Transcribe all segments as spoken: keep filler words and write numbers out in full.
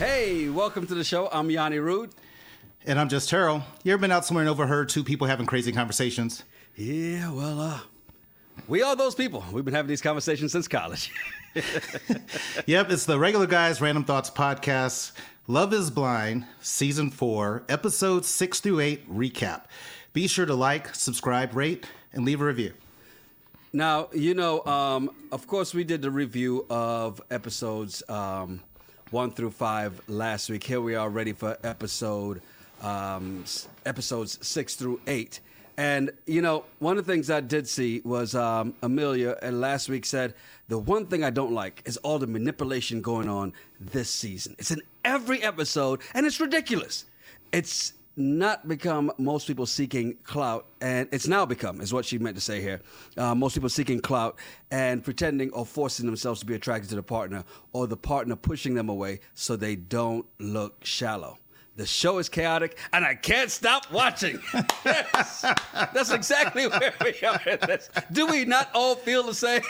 Hey, welcome to the show. I'm Yanni Rude. And I'm just Terrell. You ever been out somewhere and overheard two people having crazy conversations? Yeah, well, uh, we are those people. We've been having these conversations since college. Yep, it's the Regular Guys Random Thoughts Podcast, Love is Blind, Season four, Episodes six through eight recap. Be sure to like, subscribe, rate, and leave a review. Now, you know, um, of course, we did the review of episodes um, one through five last week. Here we are ready for episode um, episodes six through eight. And, you know, one of the things I did see was um, Amelia and last week said, the one thing I don't like is all the manipulation going on this season. It's in every episode, and it's ridiculous. It's not become most people seeking clout, and it's now become, is what she meant to say here. Uh, most people seeking clout and pretending or forcing themselves to be attracted to the partner, or the partner pushing them away so they don't look shallow. The show is chaotic, and I can't stop watching. Yes, that's exactly where we are. That's, do we not all feel the same?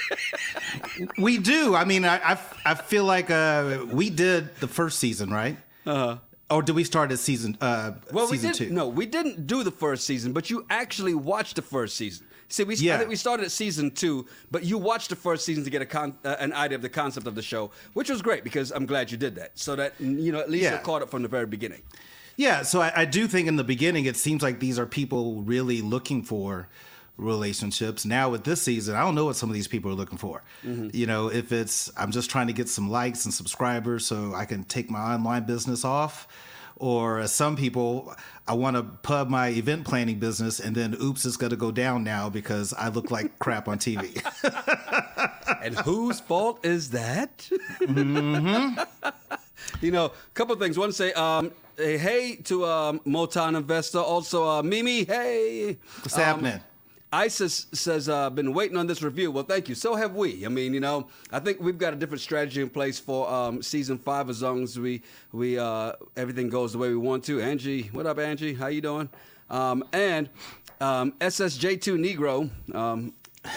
We do. I mean, I, I, I feel like uh, we did the first season, right? Uh-huh. Or did we start at season uh, well, season we did, two? No, we didn't do the first season, but you actually watched the first season. See, we Yeah. I think we started at season two, but you watched the first season to get a con, uh, an idea of the concept of the show, which was great because I'm glad you did that, so that you know at least Yeah. you're caught up from the very beginning. Yeah, so I, I do think in the beginning it seems like these are people really looking for relationships. Now with this season, I don't know what some of these people are looking for. Mm-hmm. You know, if it's I'm just trying to get some likes and subscribers so I can take my online business off. Or uh, some people, I want to pub my event planning business, and then oops, it's going to go down now because I look like crap on T V. And whose fault is that? Mm-hmm. You know, a couple of things. One, say um, a hey to um, Motown Investor. Also, uh, Mimi, hey. What's um, happening? Isis says, uh, been waiting on this review. Well, thank you. So have we. I mean, you know, I think we've got a different strategy in place for um, season five as long as we, we uh, everything goes the way we want to. Angie, what up, Angie? How you doing? Um, and um, S S J two Negro, um,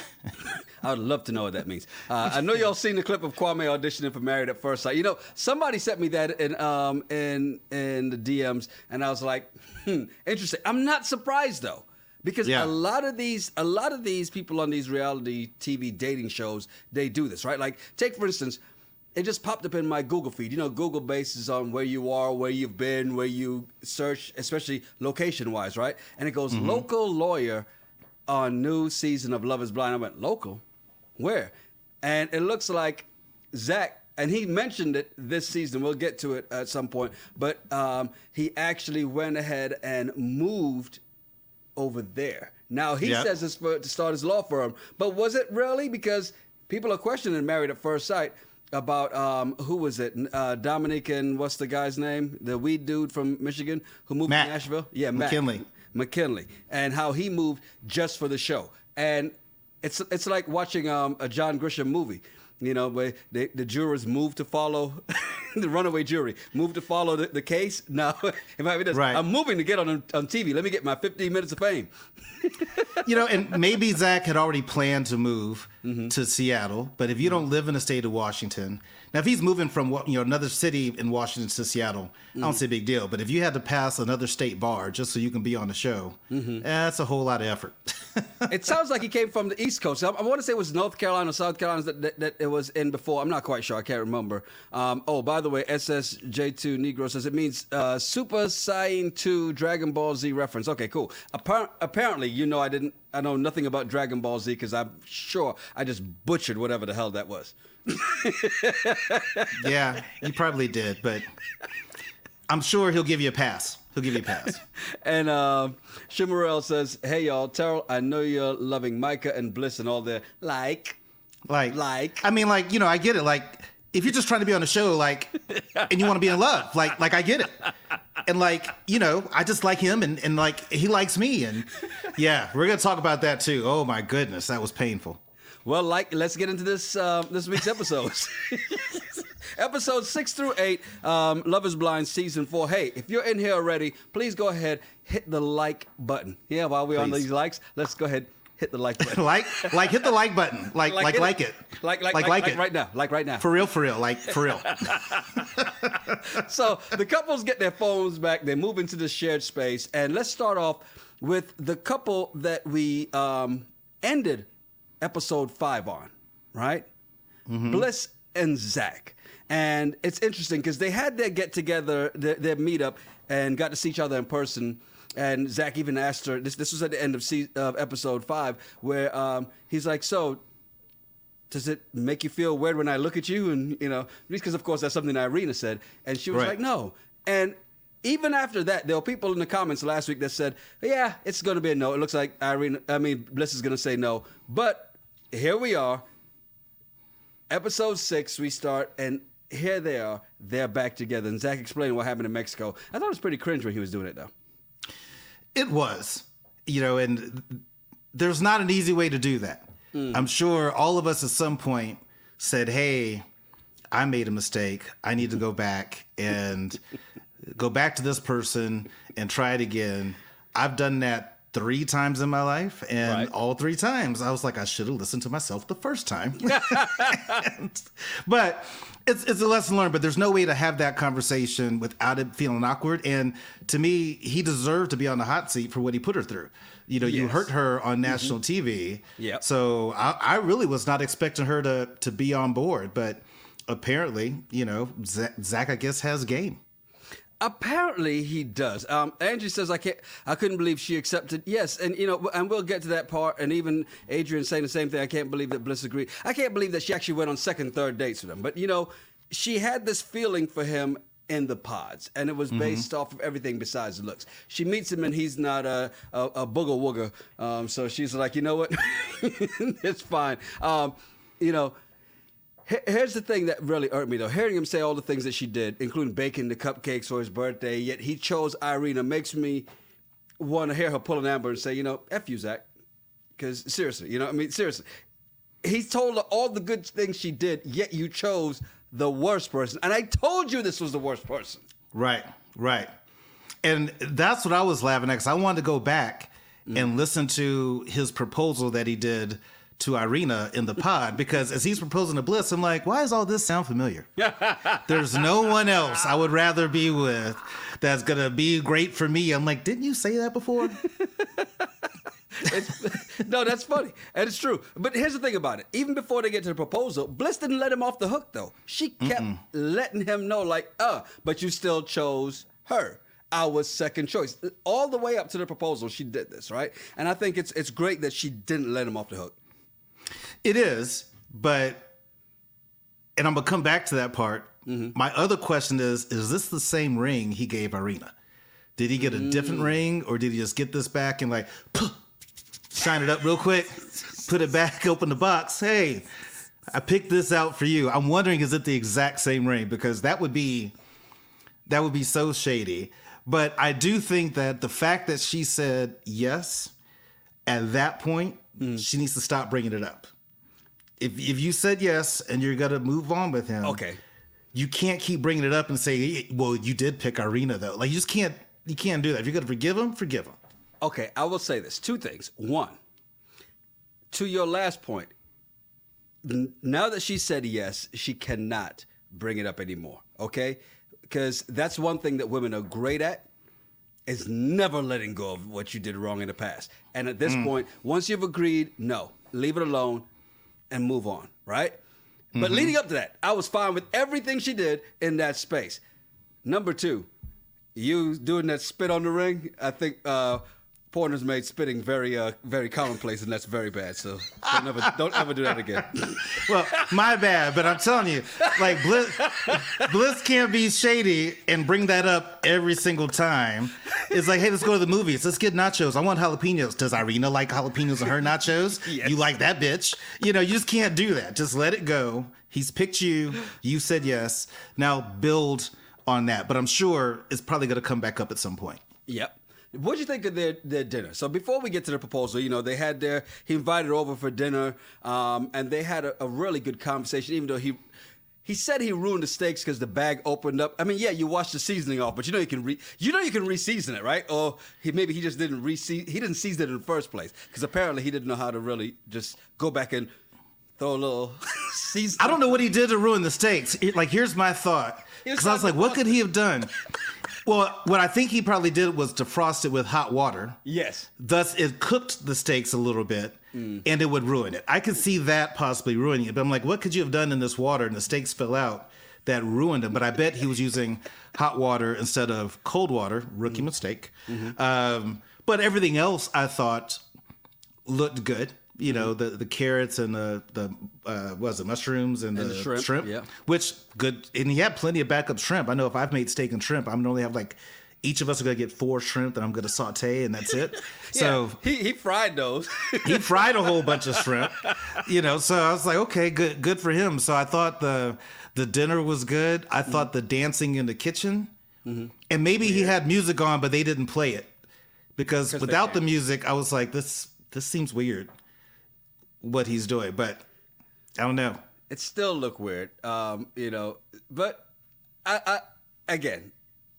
I would love to know what that means. Uh, I know y'all seen the clip of Kwame auditioning for Married at First Sight. You know, somebody sent me that in um, in in the D Ms, and I was like, hmm, interesting. I'm not surprised though. Because Yeah. a lot of these, a lot of these people on these reality T V dating shows, they do this, right? Like, take for instance, it just popped up in my Google feed. You know, Google bases on where you are, where you've been, where you search, especially location-wise, right? And it goes, mm-hmm. local lawyer on new season of Love is Blind. I went, local? Where? And it looks like Zach, and he mentioned it this season. We'll get to it at some point. But um, he actually went ahead and moved over there. Now, he yep. says it's for, to start his law firm, but was it really? Because people are questioning Married at First Sight about, um, who was it? Uh, Dominic and what's the guy's name? The weed dude from Michigan who moved Matt. to Nashville? Yeah, Matt. McKinley. McKinley. And how he moved just for the show. And it's it's like watching um, a John Grisham movie. You know, where they, the jurors move to follow, the runaway jury, move to follow the, the case. No, it might be this. Right. I'm moving to get on on T V. Let me get my fifteen minutes of fame. You know, and maybe Zach had already planned to move mm-hmm. to Seattle, but if you don't live in the state of Washington, now if he's moving from you know another city in Washington to Seattle, mm-hmm. I don't see a big deal. But if you had to pass another state bar just so you can be on the show, mm-hmm. eh, that's a whole lot of effort. It sounds like he came from the East Coast. I, I want to say it was North Carolina or South Carolina that, that, that it was in before. I'm not quite sure. I can't remember. Um, oh, by the way, S S J two Negro says it means uh, Super Saiyan two Dragon Ball Z reference. Okay, cool. Appar- apparently, you know I didn't. I know nothing about Dragon Ball Z because I'm sure I just butchered whatever the hell that was. Yeah, you probably did, but I'm sure he'll give you a pass. He'll give you a pass. And uh, Shimarel says, hey, y'all, Terrell, I know you're loving Micah and Bliss and all their like. Like, Like. I mean, like, you know, I get it. Like, if you're just trying to be on a show, like, and you want to be in love, like, like I get it. And like, you know, I just like him and, and like, he likes me. And yeah, we're going to talk about that too. Oh my goodness, that was painful. Well, like, let's get into this uh, this week's episodes. Episodes six through eight, um, Love is Blind season four. Hey, if you're in here already, please go ahead, hit the like button. Yeah, while we're on Please. these likes, let's go ahead, hit the like button. like, like, hit the like button. Like, like, like, like it. Like, like, like, like, like like it. right now. Like right now. For real, for real. Like, for real. So the couples get their phones back. They move into the shared space. And let's start off with the couple that we um, ended episode five on, right? Mm-hmm. Bliss and Zach. And it's interesting because they had their get together, their, their meetup, and got to see each other in person. And Zach even asked her, this this was at the end of, se- of episode five, where um, he's like, so does it make you feel weird when I look at you? And, you know, because of course that's something that Irina said. And she was right. like, no. And even after that, there were people in the comments last week that said, yeah, it's going to be a no. It looks like Irina, I mean, Bliss is going to say no. But here we are. Episode six, we start, and here they are. They're back together. And Zach explained what happened in Mexico. I thought it was pretty cringe when he was doing it, though. It was. You know, and there's not an easy way to do that. Mm. I'm sure all of us at some point said, hey, I made a mistake. I need to go back and go back to this person and try it again. I've done that three times in my life, and right. all three times I was like, I should have listened to myself the first time. and, but it's it's a lesson learned, but there's no way to have that conversation without it feeling awkward. And to me, he deserved to be on the hot seat for what he put her through. You know, yes. you hurt her on national mm-hmm. T V. Yep. So I, I really was not expecting her to to be on board, but apparently, you know, Zach, Zach I guess, has game. Apparently he does. Um, Angie says I can't. I couldn't believe she accepted. Yes, and you know, and we'll get to that part. And even Adrian saying the same thing. I can't believe that Bliss agreed. I can't believe that she actually went on second, third dates with him. But you know, she had this feeling for him in the pods, and it was based mm-hmm. off of everything besides looks. She meets him, and he's not a a, a booger wooger. Um, so she's like, you know what, it's fine. Um, you know. Here's the thing that really irked me, though. Hearing him say all the things that she did, including baking the cupcakes for his birthday, yet he chose Irina, makes me want to hear her pull an Amber and say, you know, F you, Zach. Because seriously, you know, I mean, seriously. He told her all the good things she did, yet you chose the worst person. And I told you this was the worst person. Right, right. And that's what I was laughing at, because I wanted to go back mm. and listen to his proposal that he did to Irina in the pod, because as he's proposing to Bliss, I'm like, why does all this sound familiar? There's no one else I would rather be with that's going to be great for me. I'm like, didn't you say that before? It's, no, that's funny. And it's true. But here's the thing about it. Even before they get to the proposal, Bliss didn't let him off the hook, though. She kept Mm-mm. letting him know, like, uh, but you still chose her. Our second choice. All the way up to the proposal, she did this, right? And I think it's it's great that she didn't let him off the hook. It is, but, and I'm going to come back to that part. Mm-hmm. My other question is, is this the same ring he gave Irina? Did he get a mm. different ring, or did he just get this back and like, shine it up real quick, put it back, open the box? Hey, I picked this out for you. I'm wondering, is it the exact same ring? Because that would be, that would be so shady. But I do think that the fact that she said yes at that point, mm. she needs to stop bringing it up. If if you said yes and you're going to move on with him, okay, you can't keep bringing it up and say, well, you did pick Irina, though. Like, you just can't, you can't do that. If you're going to forgive him, forgive him. Okay, I will say this. Two things. One, to your last point, now that she said yes, she cannot bring it up anymore, okay? Because that's one thing that women are great at, is never letting go of what you did wrong in the past. And at this mm. point, once you've agreed, no, leave it alone and move on, right? Mm-hmm. But leading up to that, I was fine with everything she did in that space. Number two, you doing that spit on the ring, I think uh, Porter's made spitting very uh, very commonplace, and that's very bad. So don't ever, don't ever do that again. Well, my bad, but I'm telling you, like, Bliss, Bliss can't be shady and bring that up every single time. It's like, hey, let's go to the movies. Let's get nachos. I want jalapenos. Does Irina like jalapenos in her nachos? Yes. You like that bitch. You know, you just can't do that. Just let it go. He's picked you. You said yes. Now build on that. But I'm sure it's probably going to come back up at some point. Yep. What do you think of their, their dinner? So before we get to the proposal, you know, they had their, he invited her over for dinner, um, and they had a, a really good conversation, even though he he said he ruined the steaks because the bag opened up. I mean, yeah, you wash the seasoning off, but you know you can re you know you can re-season it, right? Or he maybe he just didn't re he didn't season it in the first place because apparently he didn't know how to really just go back and throw a little seasoning. I don't know what he did to ruin the steaks. It- like, here's my thought, because I was like, what could he have done? Well, what I think he probably did was defrost it with hot water. Yes. Thus, it cooked the steaks a little bit, mm. and it would ruin it. I could see that possibly ruining it. But I'm like, what could you have done in this water? And the steaks fell out that ruined them. But I bet he was using hot water instead of cold water. Rookie mm. mistake. Mm-hmm. Um, but everything else, I thought, looked good. You know, the, the carrots and the, the uh, what was it, mushrooms and, and the, the shrimp, shrimp yeah. Which, good. And he had plenty of backup shrimp. I know if I've made steak and shrimp, I'm going to only have like, each of us are going to get four shrimp that I'm going to saute, and that's it. yeah, so he, he fried those. He fried a whole bunch of shrimp, you know, so I was like, okay, good good for him. So I thought the the dinner was good. I mm-hmm. thought the dancing in the kitchen, mm-hmm. and maybe Weird. he had music on, but they didn't play it. Because without the music, I was like, this this seems weird. What he's doing, but I don't know. It still look weird, um, you know. But I, I, again,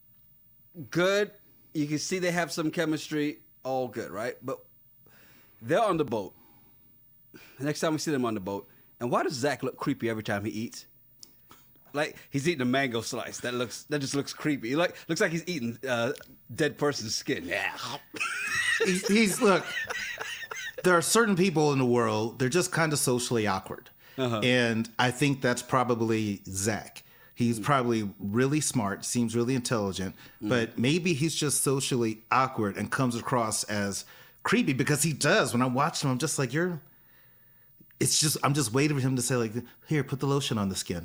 good. You can see they have some chemistry. All good, right? But they're on the boat. Next time we see them on the boat, and why does Zach look creepy every time he eats? Like he's eating a mango slice. That looks that just looks creepy. Like looks like he's eating uh, dead person's skin. Yeah. he's, he's look. There are certain people in the world, they're just kind of socially awkward. Uh-huh. And I think that's probably Zach. He's mm. probably really smart, seems really intelligent, mm. but maybe he's just socially awkward and comes across as creepy because he does. When I'm watching him, I'm just like, you're, it's just, I'm just waiting for him to say like, here, put the lotion on the skin.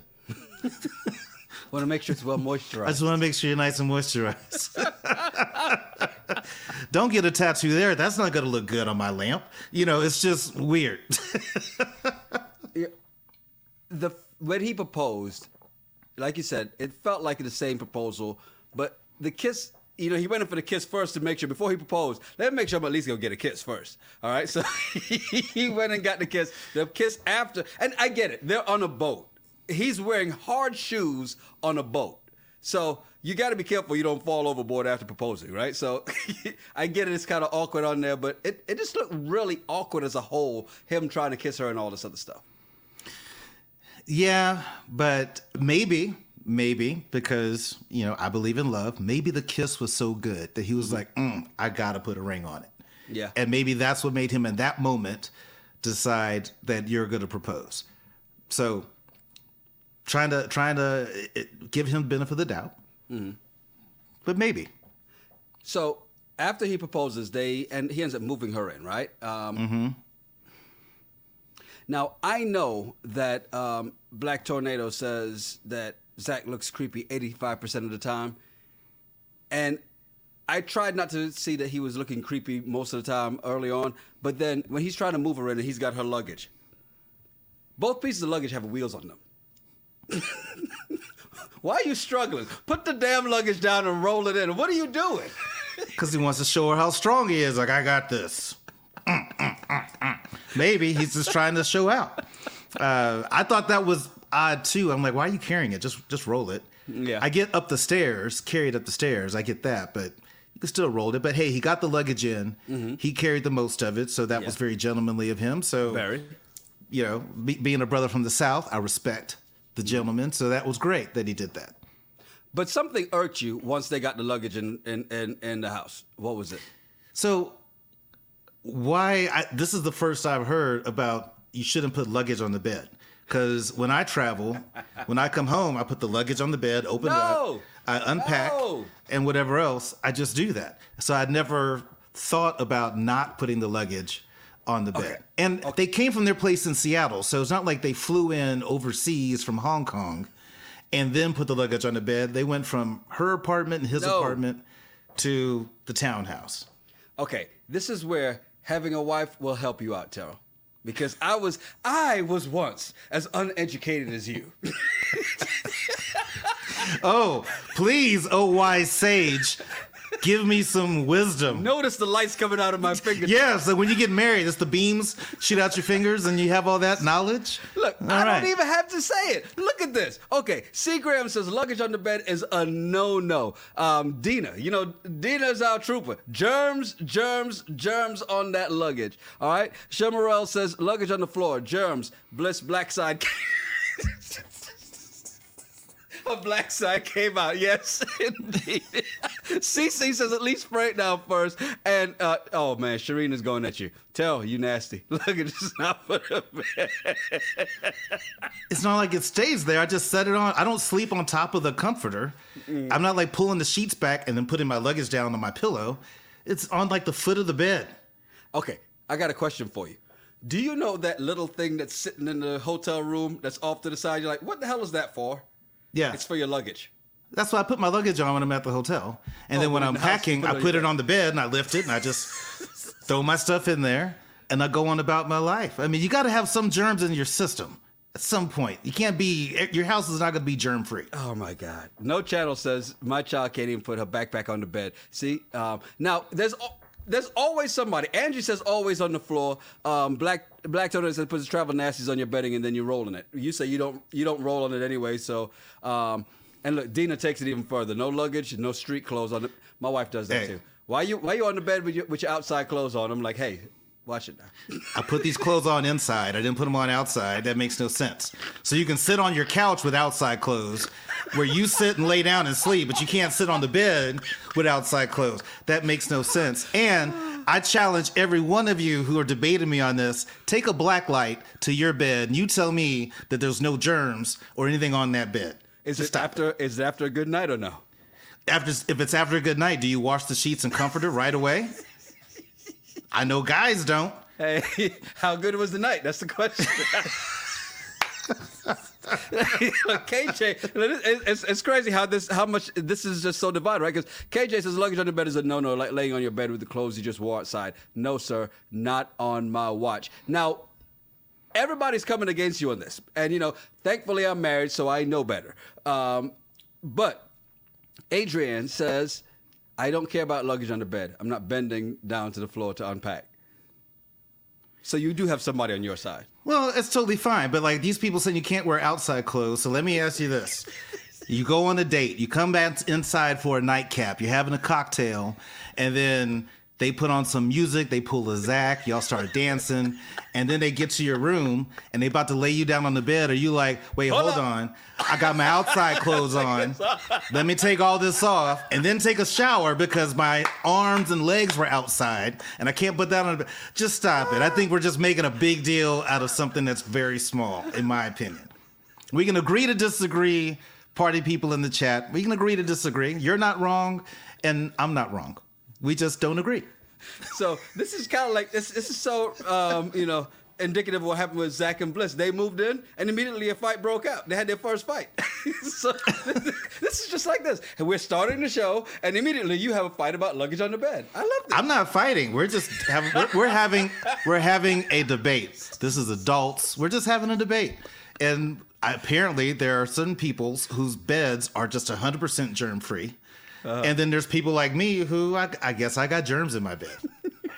Want to make sure it's well moisturized. I just want to make sure you're nice and moisturized. Don't get a tattoo there. That's not going to look good on my lamp. You know, it's just weird. yeah. The when he proposed, like you said, it felt like the same proposal, but the kiss. You know, he went in for the kiss first to make sure before he proposed. Let me make sure I'm at least gonna get a kiss first. All right, so he went and got the kiss. The kiss after, and I get it. They're on a boat. He's wearing hard shoes on a boat. So you got to be careful you don't fall overboard after proposing, right? So I get it. It's kind of awkward on there, but it, it just looked really awkward as a whole, him trying to kiss her and all this other stuff. Yeah, but maybe, maybe because, you know, I believe in love. Maybe the kiss was so good that he was mm-hmm. like, mm, I got to put a ring on it. Yeah. And maybe that's what made him in that moment decide that you're going to propose. So trying to trying to give him the benefit of the doubt, mm-hmm. but maybe. So after he proposes, they and he ends up moving her in, right? Um, mm-hmm. Now I know that um, Black Tornado says that Zach looks creepy eighty-five percent of the time, and I tried not to see that he was looking creepy most of the time early on. But then when he's trying to move her in and he's got her luggage, both pieces of luggage have wheels on them. Why are you struggling? Put the damn luggage down and roll it in. What are you doing? Because he wants to show her how strong he is. Like, I got this. Mm, mm, mm, mm. Maybe he's just trying to show out. Uh, I thought that was odd too. I'm like, why are you carrying it? Just just roll it. Yeah. I get up the stairs, carry it up the stairs. I get that, but you can still roll it. But hey, he got the luggage in. Mm-hmm. He carried the most of it, so that yeah. was very gentlemanly of him. So, very. You know, be, being a brother from the South, I respect the gentleman, so that was great that he did that. But something irked you once they got the luggage in in, in, in the house. What was it? So why, I, this is the first I've heard about you shouldn't put luggage on the bed. Because when I travel, when I come home, I put the luggage on the bed, open no! it up, I unpack, no! and whatever else, I just do that. So I'd never thought about not putting the luggage on the bed. Okay. And okay. they came from their place in Seattle, so it's not like they flew in overseas from Hong Kong and then put the luggage on the bed. They went from her apartment and his no. apartment to the townhouse. Okay, this is where having a wife will help you out, Terrell. Because I was I was once as uneducated as you. Oh, please, oh wise sage. Give me some wisdom. Notice the lights coming out of my fingers. Yeah, so when you get married, it's the beams shoot out your fingers and you have all that knowledge. Look, all I right. don't even have to say it. Look at this. Okay, C. Graham says luggage on the bed is a no-no. Um, Dina, you know, Dina's our trooper. Germs, germs, germs on that luggage. All right? Shamarel says luggage on the floor. Germs. Bliss black side. A black side came out. Yes, indeed. Cece says at least spray it down first. And, uh, oh, man, Shireen is going at you. Tell you nasty. Look at this. Not for the bed. It's not like it stays there. I just set it on. I don't sleep on top of the comforter. Mm. I'm not like pulling the sheets back and then putting my luggage down on my pillow. It's on like the foot of the bed. Okay, I got a question for you. Do you know that little thing that's sitting in the hotel room that's off to the side? You're like, what the hell is that for? Yeah. It's for your luggage. That's why I put my luggage on when I'm at the hotel. And oh, then when I'm packing, I put it on the bed and I lift it and I just throw my stuff in there and I go on about my life. I mean, you got to have some germs in your system at some point. You can't be, your house is not going to be germ free. Oh my God. No Channel says my child can't even put her backpack on the bed. See, um, now there's there's always somebody. Angie says always on the floor. Um, Black Black Toner says puts travel nasties on your bedding and then you're rolling it. You say you don't you don't roll on it anyway. So, um, and look, Dina takes it even further. No luggage, no street clothes on it. My wife does that hey. too. Why you why you on the bed with your with your outside clothes on? I'm like, hey, watch it now. I put these clothes on inside. I didn't put them on outside. That makes no sense. So you can sit on your couch with outside clothes, where you sit and lay down and sleep, but you can't sit on the bed with outside clothes. That makes no sense. And I challenge every one of you who are debating me on this, take a black light to your bed and you tell me that there's no germs or anything on that bed. Is Just it after it. Is it after a good night or no? After if it's after a good night, do you wash the sheets and comforter right away? I know guys don't. Hey, how good was the night? That's the question. K J, it's, it's crazy how this, how much this is just so divided, right? Because K J says luggage on the bed is a no-no, like laying on your bed with the clothes you just wore outside. No, sir, not on my watch. Now, everybody's coming against you on this, and you know, thankfully I'm married, so I know better. Um, but Adrienne says, I don't care about luggage on the bed. I'm not bending down to the floor to unpack. So you do have somebody on your side. Well, it's totally fine. But like these people saying you can't wear outside clothes. So let me ask you this. You go on a date. You come back inside for a nightcap. You're having a cocktail. And then they put on some music. They pull a Zach. Y'all start dancing. And then they get to your room and they about to lay you down on the bed. Are you like, wait, hold, hold on. I got my outside clothes on. Let me take all this off and then take a shower because my arms and legs were outside and I can't put that on the bed. Just stop it. I think we're just making a big deal out of something that's very small, in my opinion. We can agree to disagree, party people in the chat. We can agree to disagree. You're not wrong and I'm not wrong. We just don't agree. So this is kind of like, this This is so, um, you know, indicative of what happened with Zach and Bliss. They moved in, and immediately a fight broke out. We're had their first fight. So this, this is just like this. And we're starting the show, and immediately you have a fight about luggage on the bed. I love this. I'm not fighting. We're just having, we're, we're having, we're having a debate. This is adults. We're just having a debate. And apparently there are certain people whose beds are just one hundred percent germ-free. Uh-huh. And then there's people like me who I, I guess I got germs in my bed.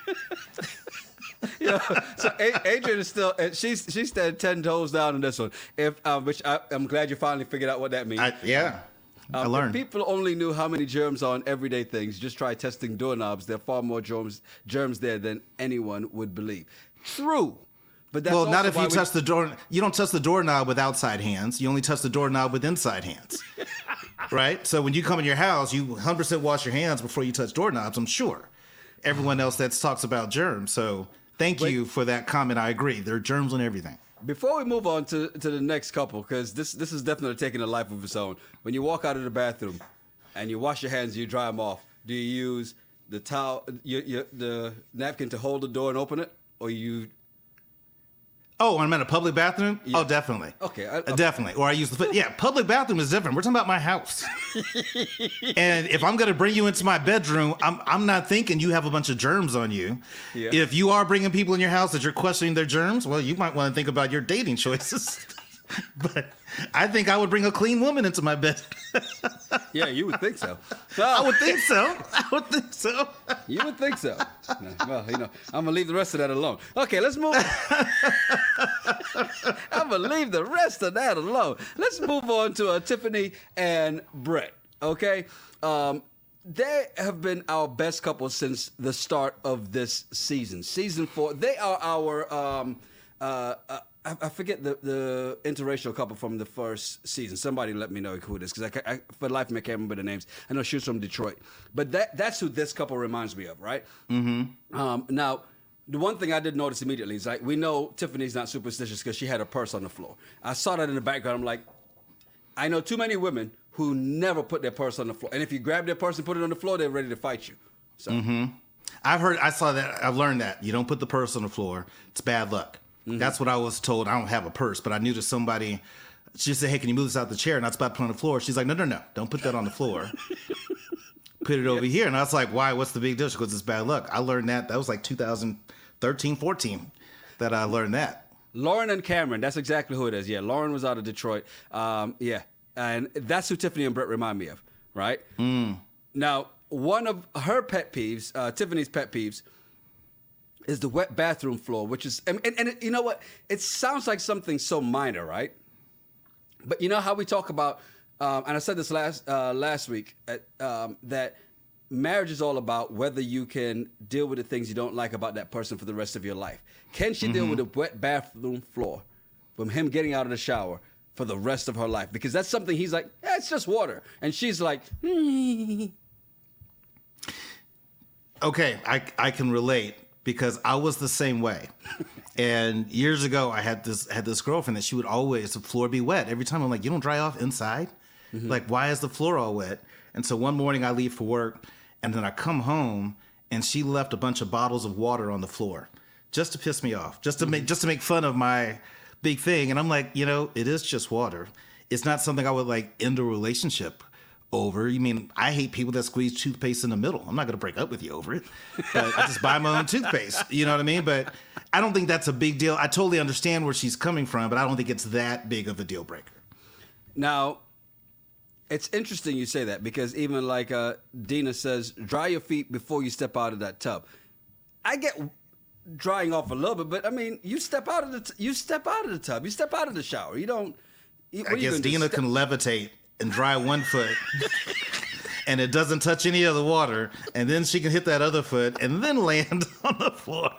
You know, so Adrienne is still, she's she's standing ten toes down on this one. If um, which I, I'm glad you finally figured out what that means. I, yeah, um, I learned. If people only knew how many germs are on everyday things, just try testing doorknobs. There are far more germs germs there than anyone would believe. True. But that's well, not if you we... touch the door. You don't touch the doorknob with outside hands. You only touch the doorknob with inside hands. Right? So when you come in your house, you one hundred percent wash your hands before you touch doorknobs, I'm sure. Everyone else that talks about germs. So thank Wait. you for that comment. I agree. There are germs on everything. Before we move on to, to the next couple, because this, this is definitely taking a life of its own. When you walk out of the bathroom and you wash your hands, you dry them off, do you use the towel, you, you, the napkin to hold the door and open it? Or you... Oh, I'm in a public bathroom? Yeah. Oh, definitely. Okay. I, okay. Definitely. Or I use the, yeah, public bathroom is different. We're talking about my house. And if I'm going to bring you into my bedroom, I'm I'm not thinking you have a bunch of germs on you. Yeah. If you are bringing people in your house that you're questioning their germs, well, you might want to think about your dating choices. But I think I would bring a clean woman into my bed. Yeah, you would think so. I would think so. I would think so. You would think so. Well, you know, I'm gonna leave the rest of that alone. Okay, let's move. I'm gonna leave the rest of that alone. Let's move on to uh, Tiffany and Brett. Okay, um, they have been our best couple since the start of this season, season four. They are our. Um, uh, uh, I, I forget the, the interracial couple from the first season. Somebody let me know who it is, because I, I, for the life of me, I can't remember the names. I know she was from Detroit. But that that's who this couple reminds me of, right? Mm-hmm. Um, now, the one thing I did notice immediately is, like, we know Tiffany's not superstitious because she had her purse on the floor. I saw that in the background. I'm like, I know too many women who never put their purse on the floor. And if you grab their purse and put it on the floor, they're ready to fight you. So, mm-hmm. I've heard, I saw that, I've learned that. You don't put the purse on the floor. It's bad luck. Mm-hmm. That's what I was told. I don't have a purse, but I knew that somebody, she said, hey, can you move this out the chair? And I was about to put it on the floor. She's like, no, no, no, don't put that on the floor. Put it over yes. here. And I was like, why? What's the big deal? Because it's bad luck. I learned that. That was like two thousand thirteen, fourteen that I learned that. Lauren and Cameron, that's exactly who it is. Yeah, Lauren was out of Detroit. Um, yeah, and that's who Tiffany and Brett remind me of, right? Mm. Now, one of her pet peeves, uh, Tiffany's pet peeves, is the wet bathroom floor, which is, and, and, and it, you know what? It sounds like something so minor, right? But you know how we talk about, um, and I said this last uh, last week, at, um, that marriage is all about whether you can deal with the things you don't like about that person for the rest of your life. Can she mm-hmm. deal with a wet bathroom floor from him getting out of the shower for the rest of her life? Because that's something he's like, yeah, it's just water. And she's like, mm. Okay, I, I can relate. Because I was the same way. And years ago, I had this had this girlfriend that she would always, the floor be wet. Every time I'm like, you don't dry off inside? Mm-hmm. Like, why is the floor all wet? And so one morning I leave for work, and then I come home, and she left a bunch of bottles of water on the floor just to piss me off, just to make just to make fun of my big thing. And I'm like, you know, it is just water. It's not something I would like end a relationship over. You mean, I hate people that squeeze toothpaste in the middle. I'm not going to break up with you over it, but I just buy my own toothpaste. You know what I mean? But I don't think that's a big deal. I totally understand where she's coming from, but I don't think it's that big of a deal breaker. Now, it's interesting you say that, because even like uh, Dina says, dry your feet before you step out of that tub. I get drying off a little bit, but I mean, you step out of the t- you step out of the tub, you step out of the shower. You don't. You, I guess Dina step- can levitate and dry one foot, and it doesn't touch any of the water, and then she can hit that other foot and then land on the floor.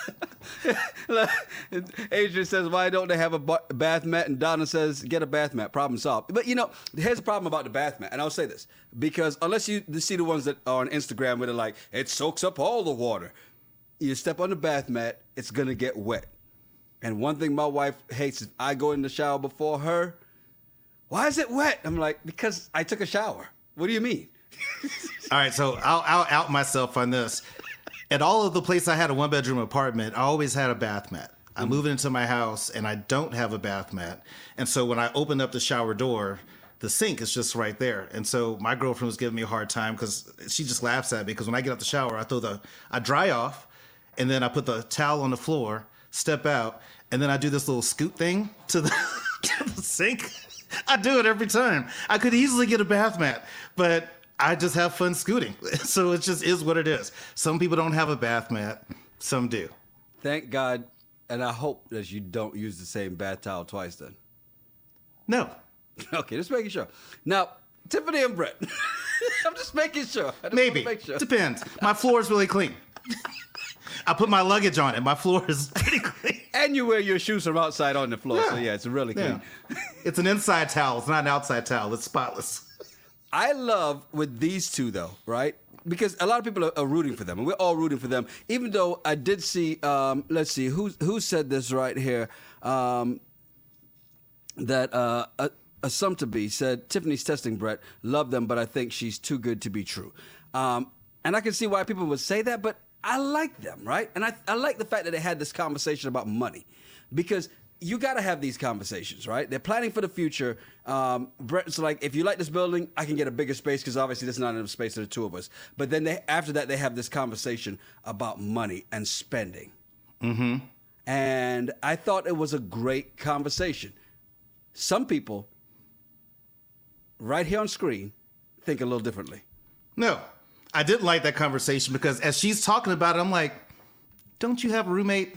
Adrian says, why don't they have a bath mat? And Donna says, get a bath mat. Problem solved. But, you know, here's the problem about the bath mat. And I'll say this, because unless you see the ones that are on Instagram where they're like, it soaks up all the water. You step on the bath mat, it's going to get wet. And one thing my wife hates is I go in the shower before her. Why is it wet? I'm like, because I took a shower. What do you mean? All right, so I'll, I'll out myself on this. At all of the places I had a one-bedroom apartment, I always had a bath mat. I mm-hmm. moved into my house, and I don't have a bath mat. And so when I open up the shower door, the sink is just right there. And so my girlfriend was giving me a hard time because she just laughs at me, because when I get out the shower, I throw the, I dry off, and then I put the towel on the floor, step out, and then I do this little scoot thing to the, to the sink. I do it every time. I could easily get a bath mat, but I just have fun scooting. So it just is what it is. Some people don't have a bath mat. Some do. Thank God. And I hope that you don't use the same bath towel twice then. No. Okay, just making sure. Now, Tiffany and Brett. I'm just making sure. I just Maybe. Make sure. Depends. My floor is really clean. I put my luggage on it. My floor is pretty clean. And you wear your shoes from outside on the floor. Yeah. So, yeah, it's really clean. Yeah. It's an inside towel. It's not an outside towel. It's spotless. I love with these two, though, right? Because a lot of people are, are rooting for them, and we're all rooting for them. Even though I did see, um, let's see, who who said this right here? Um, that uh, uh, Assumpta said, Tiffany's testing Brett. Love them, but I think she's too good to be true. Um, and I can see why people would say that, but I like them, right? And I, I like the fact that they had this conversation about money, because you got to have these conversations, right? They're planning for the future. Um, Brett's like, if you like this building, I can get a bigger space, because obviously there's not enough space for the two of us. But then they, after that, they have this conversation about money and spending. Mm-hmm. And I thought it was a great conversation. Some people, right here on screen, think a little differently. No, I didn't like that conversation because as she's talking about it, I'm like, don't you have a roommate?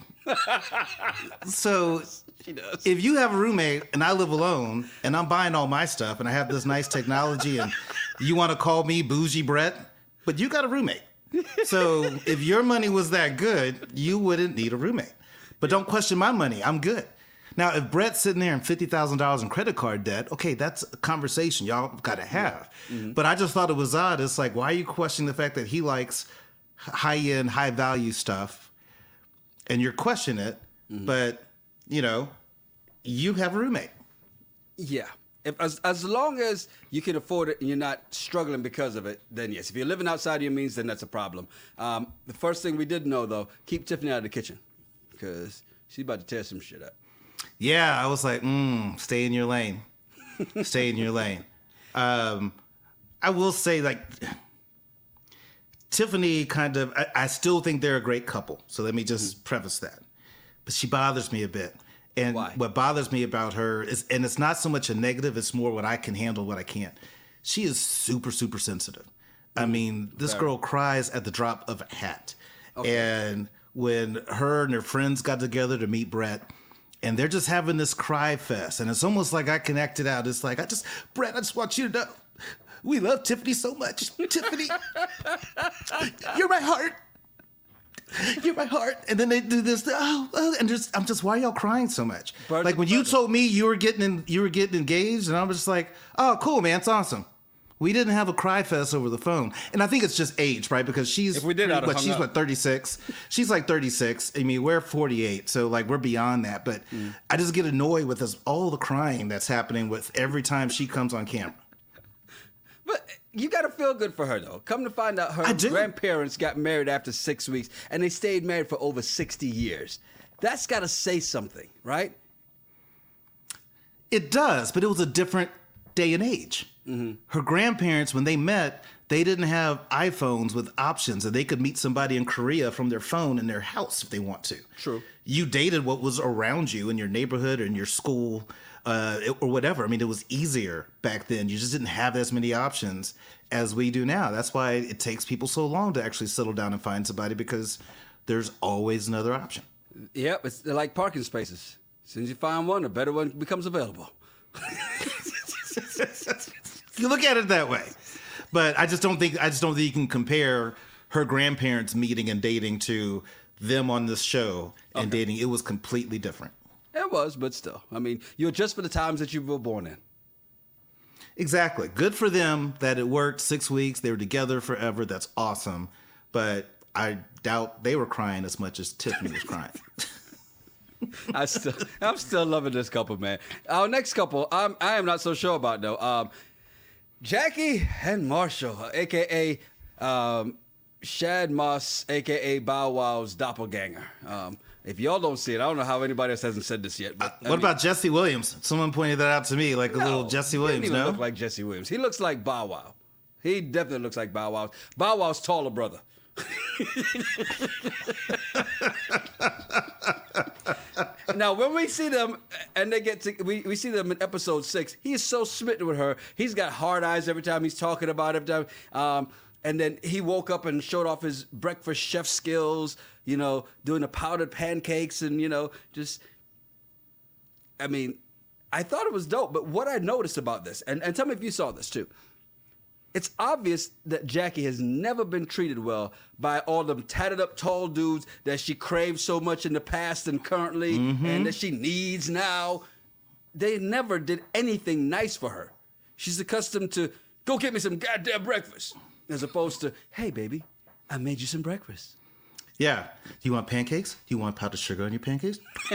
So She does. if you have a roommate and I live alone and I'm buying all my stuff and I have this nice technology and you want to call me bougie Brett, but you got a roommate. So if your money was that good, you wouldn't need a roommate. But don't question my money. I'm good. Now, if Brett's sitting there in fifty thousand dollars in credit card debt, okay, that's a conversation y'all got to have. Mm-hmm. But I just thought it was odd. It's like, why are you questioning the fact that he likes high-end, high-value stuff and you're questioning it, mm-hmm. but, you know, you have a roommate. Yeah. If, as, as long as you can afford it and you're not struggling because of it, then yes. If you're living outside your means, then that's a problem. Um, the first thing we did know, though, keep Tiffany out of the kitchen because she's about to tear some shit up. Yeah, I was like, mm, stay in your lane. Stay in your lane. Um, I will say, like, Tiffany kind of, I, I still think they're a great couple. So let me just mm-hmm. preface that. But she bothers me a bit. And Why? What bothers me about her is, and it's not so much a negative, it's more what I can handle, what I can't. She is super, super sensitive. I mean, this Very. girl cries at the drop of a hat. Okay. And when her and her friends got together to meet Brett, and they're just having this cry fest. And it's almost like I connected out. It's like, I just, Brett, I just want you to know, we love Tiffany so much. Tiffany, you're my heart. You're my heart. And then they do this, oh, oh and just, I'm just, why are y'all crying so much? Brother, like when you brother. told me you were getting in, you were getting engaged, and I was just like, oh, cool, man, it's awesome. We didn't have a cry fest over the phone. And I think it's just age, right? Because she's, if we did, pretty, I'd what, hung she's up. what, thirty-six? She's like thirty-six. I mean, we're forty-eight. So like we're beyond that. But mm. I just get annoyed with this, all the crying that's happening with every time she comes on camera. But you got to feel good for her, though. Come to find out, her grandparents got married after six weeks, and they stayed married for over sixty years. That's got to say something, right? It does, but it was a different day and age. Mm-hmm. Her grandparents, when they met, they didn't have iPhones with options, and they could meet somebody in Korea from their phone in their house if they want to. True. You dated what was around you in your neighborhood or in your school uh, or whatever. I mean, it was easier back then. You just didn't have as many options as we do now. That's why it takes people so long to actually settle down and find somebody, because there's always another option. Yep, it's they're like parking spaces. As soon as you find one, a better one becomes available. You look at it that way. But I just don't think I just don't think you can compare her grandparents meeting and dating to them on this show and okay. dating. It was completely different. It was, but still. I mean, you adjust for the times that you were born in. Exactly. Good for them that it worked. Six weeks. They were together forever. That's awesome. But I doubt they were crying as much as Tiffany was crying. I still, I'm still loving this couple, man. Our next couple, I'm, I am not so sure about, though. Um, Jackie and Marshall, a k a. Um, Shad Moss, a k a. Bow Wow's doppelganger. Um, if y'all don't see it, I don't know how anybody else hasn't said this yet. But, uh, what I mean, about Jesse Williams? Someone pointed that out to me, like no, a little Jesse Williams, he doesn't even no? look like Jesse Williams. He looks like Bow Wow. He definitely looks like Bow Wow. Bow Wow's taller brother. Now, when we see them and they get to, we, we see them in episode six, he is so smitten with her. He's got hard eyes every time he's talking about it. Every time, um, and then he woke up and showed off his breakfast chef skills, you know, doing the powdered pancakes and, you know, just, I mean, I thought it was dope. But what I noticed about this, and, and tell me if you saw this too, it's obvious that Jackie has never been treated well by all them tatted up tall dudes that she craved so much in the past and currently, mm-hmm. and that she needs now. They never did anything nice for her. She's accustomed to, go get me some goddamn breakfast, as opposed to, hey, baby, I made you some breakfast. Yeah. Do you want pancakes? Do you want powdered sugar on your pancakes?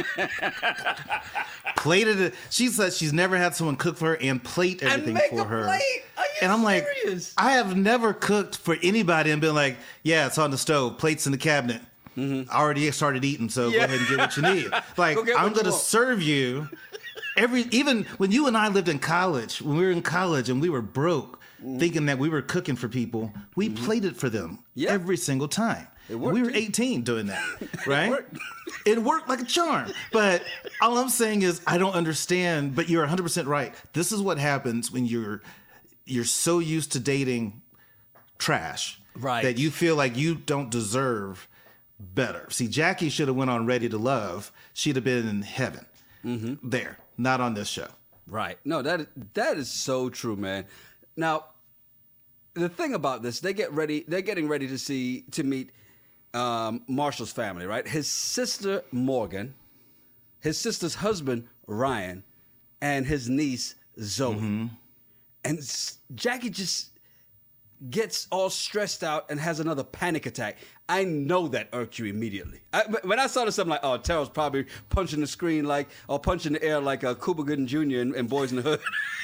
Plated it. She said she's never had someone cook for her and plate everything and make for a her. Plate? Are you and I'm serious? like, I have never cooked for anybody and been like, yeah, it's on the stove, plates in the cabinet. Mm-hmm. I already started eating, so yeah. go ahead and get what you need. Like, go I'm going to serve you every, even when you and I lived in college, when we were in college and we were broke, mm-hmm. thinking that we were cooking for people, we mm-hmm. plated for them yeah. every single time. It worked. We were eighteen doing that, right? It worked. It worked like a charm. But all I'm saying is I don't understand, but you're one hundred percent right. This is what happens when you're you're so used to dating trash right. that you feel like you don't deserve better. See, Jackie should have went on Ready to Love. She'd have been in heaven mm-hmm. there, not on this show. Right. No, that that is so true, man. Now, the thing about this, they get ready. They're getting ready to see to meet um, Marshall's family. Right, his sister Morgan, his sister's husband Ryan, and his niece Zoe. Mm-hmm. And Jackie just gets all stressed out and has another panic attack. I know that irked you immediately. I, when I saw this, I'm like, oh, Terrell's probably punching the screen like, or punching the air like a Cuba Gooding Junior in, in Boys in the Hood.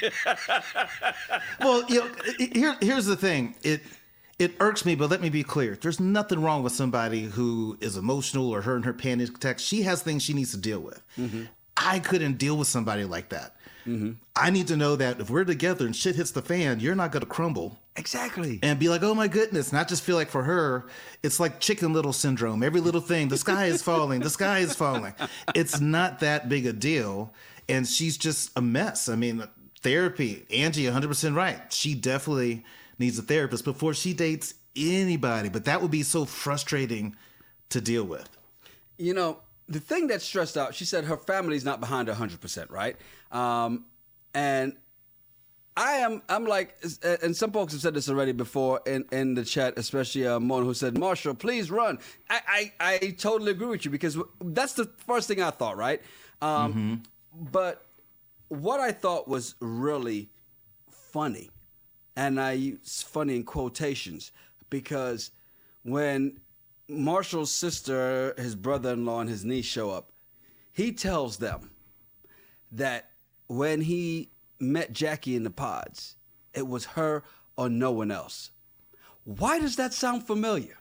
Well, you know, here, here's the thing. It it irks me, but let me be clear. There's nothing wrong with somebody who is emotional or her and her panic attack. She has things she needs to deal with. Mm-hmm. I couldn't deal with somebody like that. Mm-hmm. I need to know that if we're together and shit hits the fan, you're not going to crumble. Exactly. And be like, oh my goodness. Not just feel like for her, it's like Chicken Little syndrome. Every little thing, the sky is falling, the sky is falling. It's not that big a deal. And she's just a mess. I mean, therapy, Angie, one hundred percent right. She definitely needs a therapist before she dates anybody. But that would be so frustrating to deal with. You know, the thing that stressed out, she said her family's not behind her one hundred percent, right? Um, and I am, I'm like, and some folks have said this already before in, in the chat, especially uh, Mona, who said, Marshall, please run. I, I, I totally agree with you because that's the first thing I thought, right? Um, mm-hmm. But what I thought was really funny, and I use funny in quotations, because when Marshall's sister, his brother-in-law, and his niece show up, he tells them that when he met Jackie in the pods, it was her or no one else. Why does that sound familiar?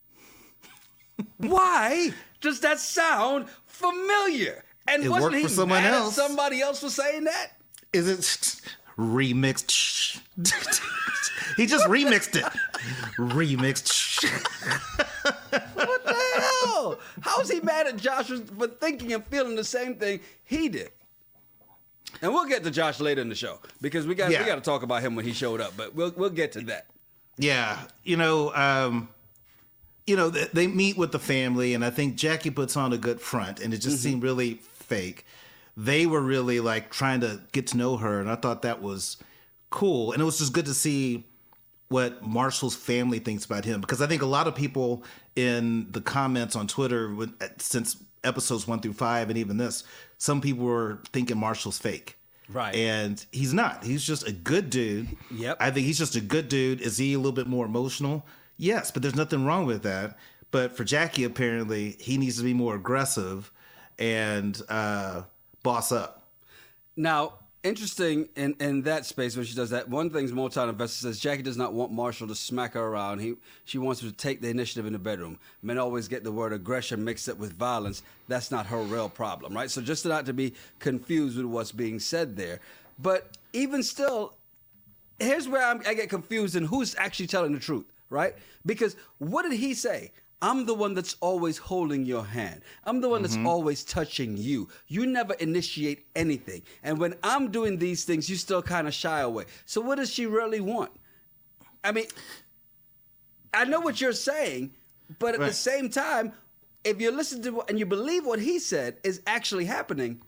Why does that sound familiar? And it wasn't worked he for someone mad else. At somebody else for saying that? Is it remixed? He just remixed it. Remixed. What the hell? How is he mad at Josh for thinking and feeling the same thing he did? And we'll get to Josh later in the show because we got yeah. we got to talk about him when he showed up. But we'll we'll get to that. Yeah, you know, um, you know, they, they meet with the family, and I think Jackie puts on a good front, and it just mm-hmm. seemed really fake. They were really like trying to get to know her, and I thought that was cool. And it was just good to see what Marshall's family thinks about him, because I think a lot of people in the comments on Twitter, since episodes one through five, and even this, some people were thinking Marshall's fake. Right. And he's not. He's just a good dude. Yep. I think he's just a good dude. Is he a little bit more emotional? Yes, but there's nothing wrong with that. But for Jackie, apparently, he needs to be more aggressive and uh, boss up. Now, interesting in, in that space when she does that, one thing Motown Investor says, Jackie does not want Marshall to smack her around. He She wants him to take the initiative in the bedroom. Men always get the word aggression mixed up with violence. That's not her real problem, right? So just not to be confused with what's being said there. But even still, here's where I'm, I get confused in who's actually telling the truth, right? Because what did he say? I'm the one that's always holding your hand. I'm the one mm-hmm. that's always touching you. You never initiate anything. And when I'm doing these things, you still kind of shy away. So what does she really want? I mean, I know what you're saying, but at right. the same time, if you listen to and you believe what he said is actually happening.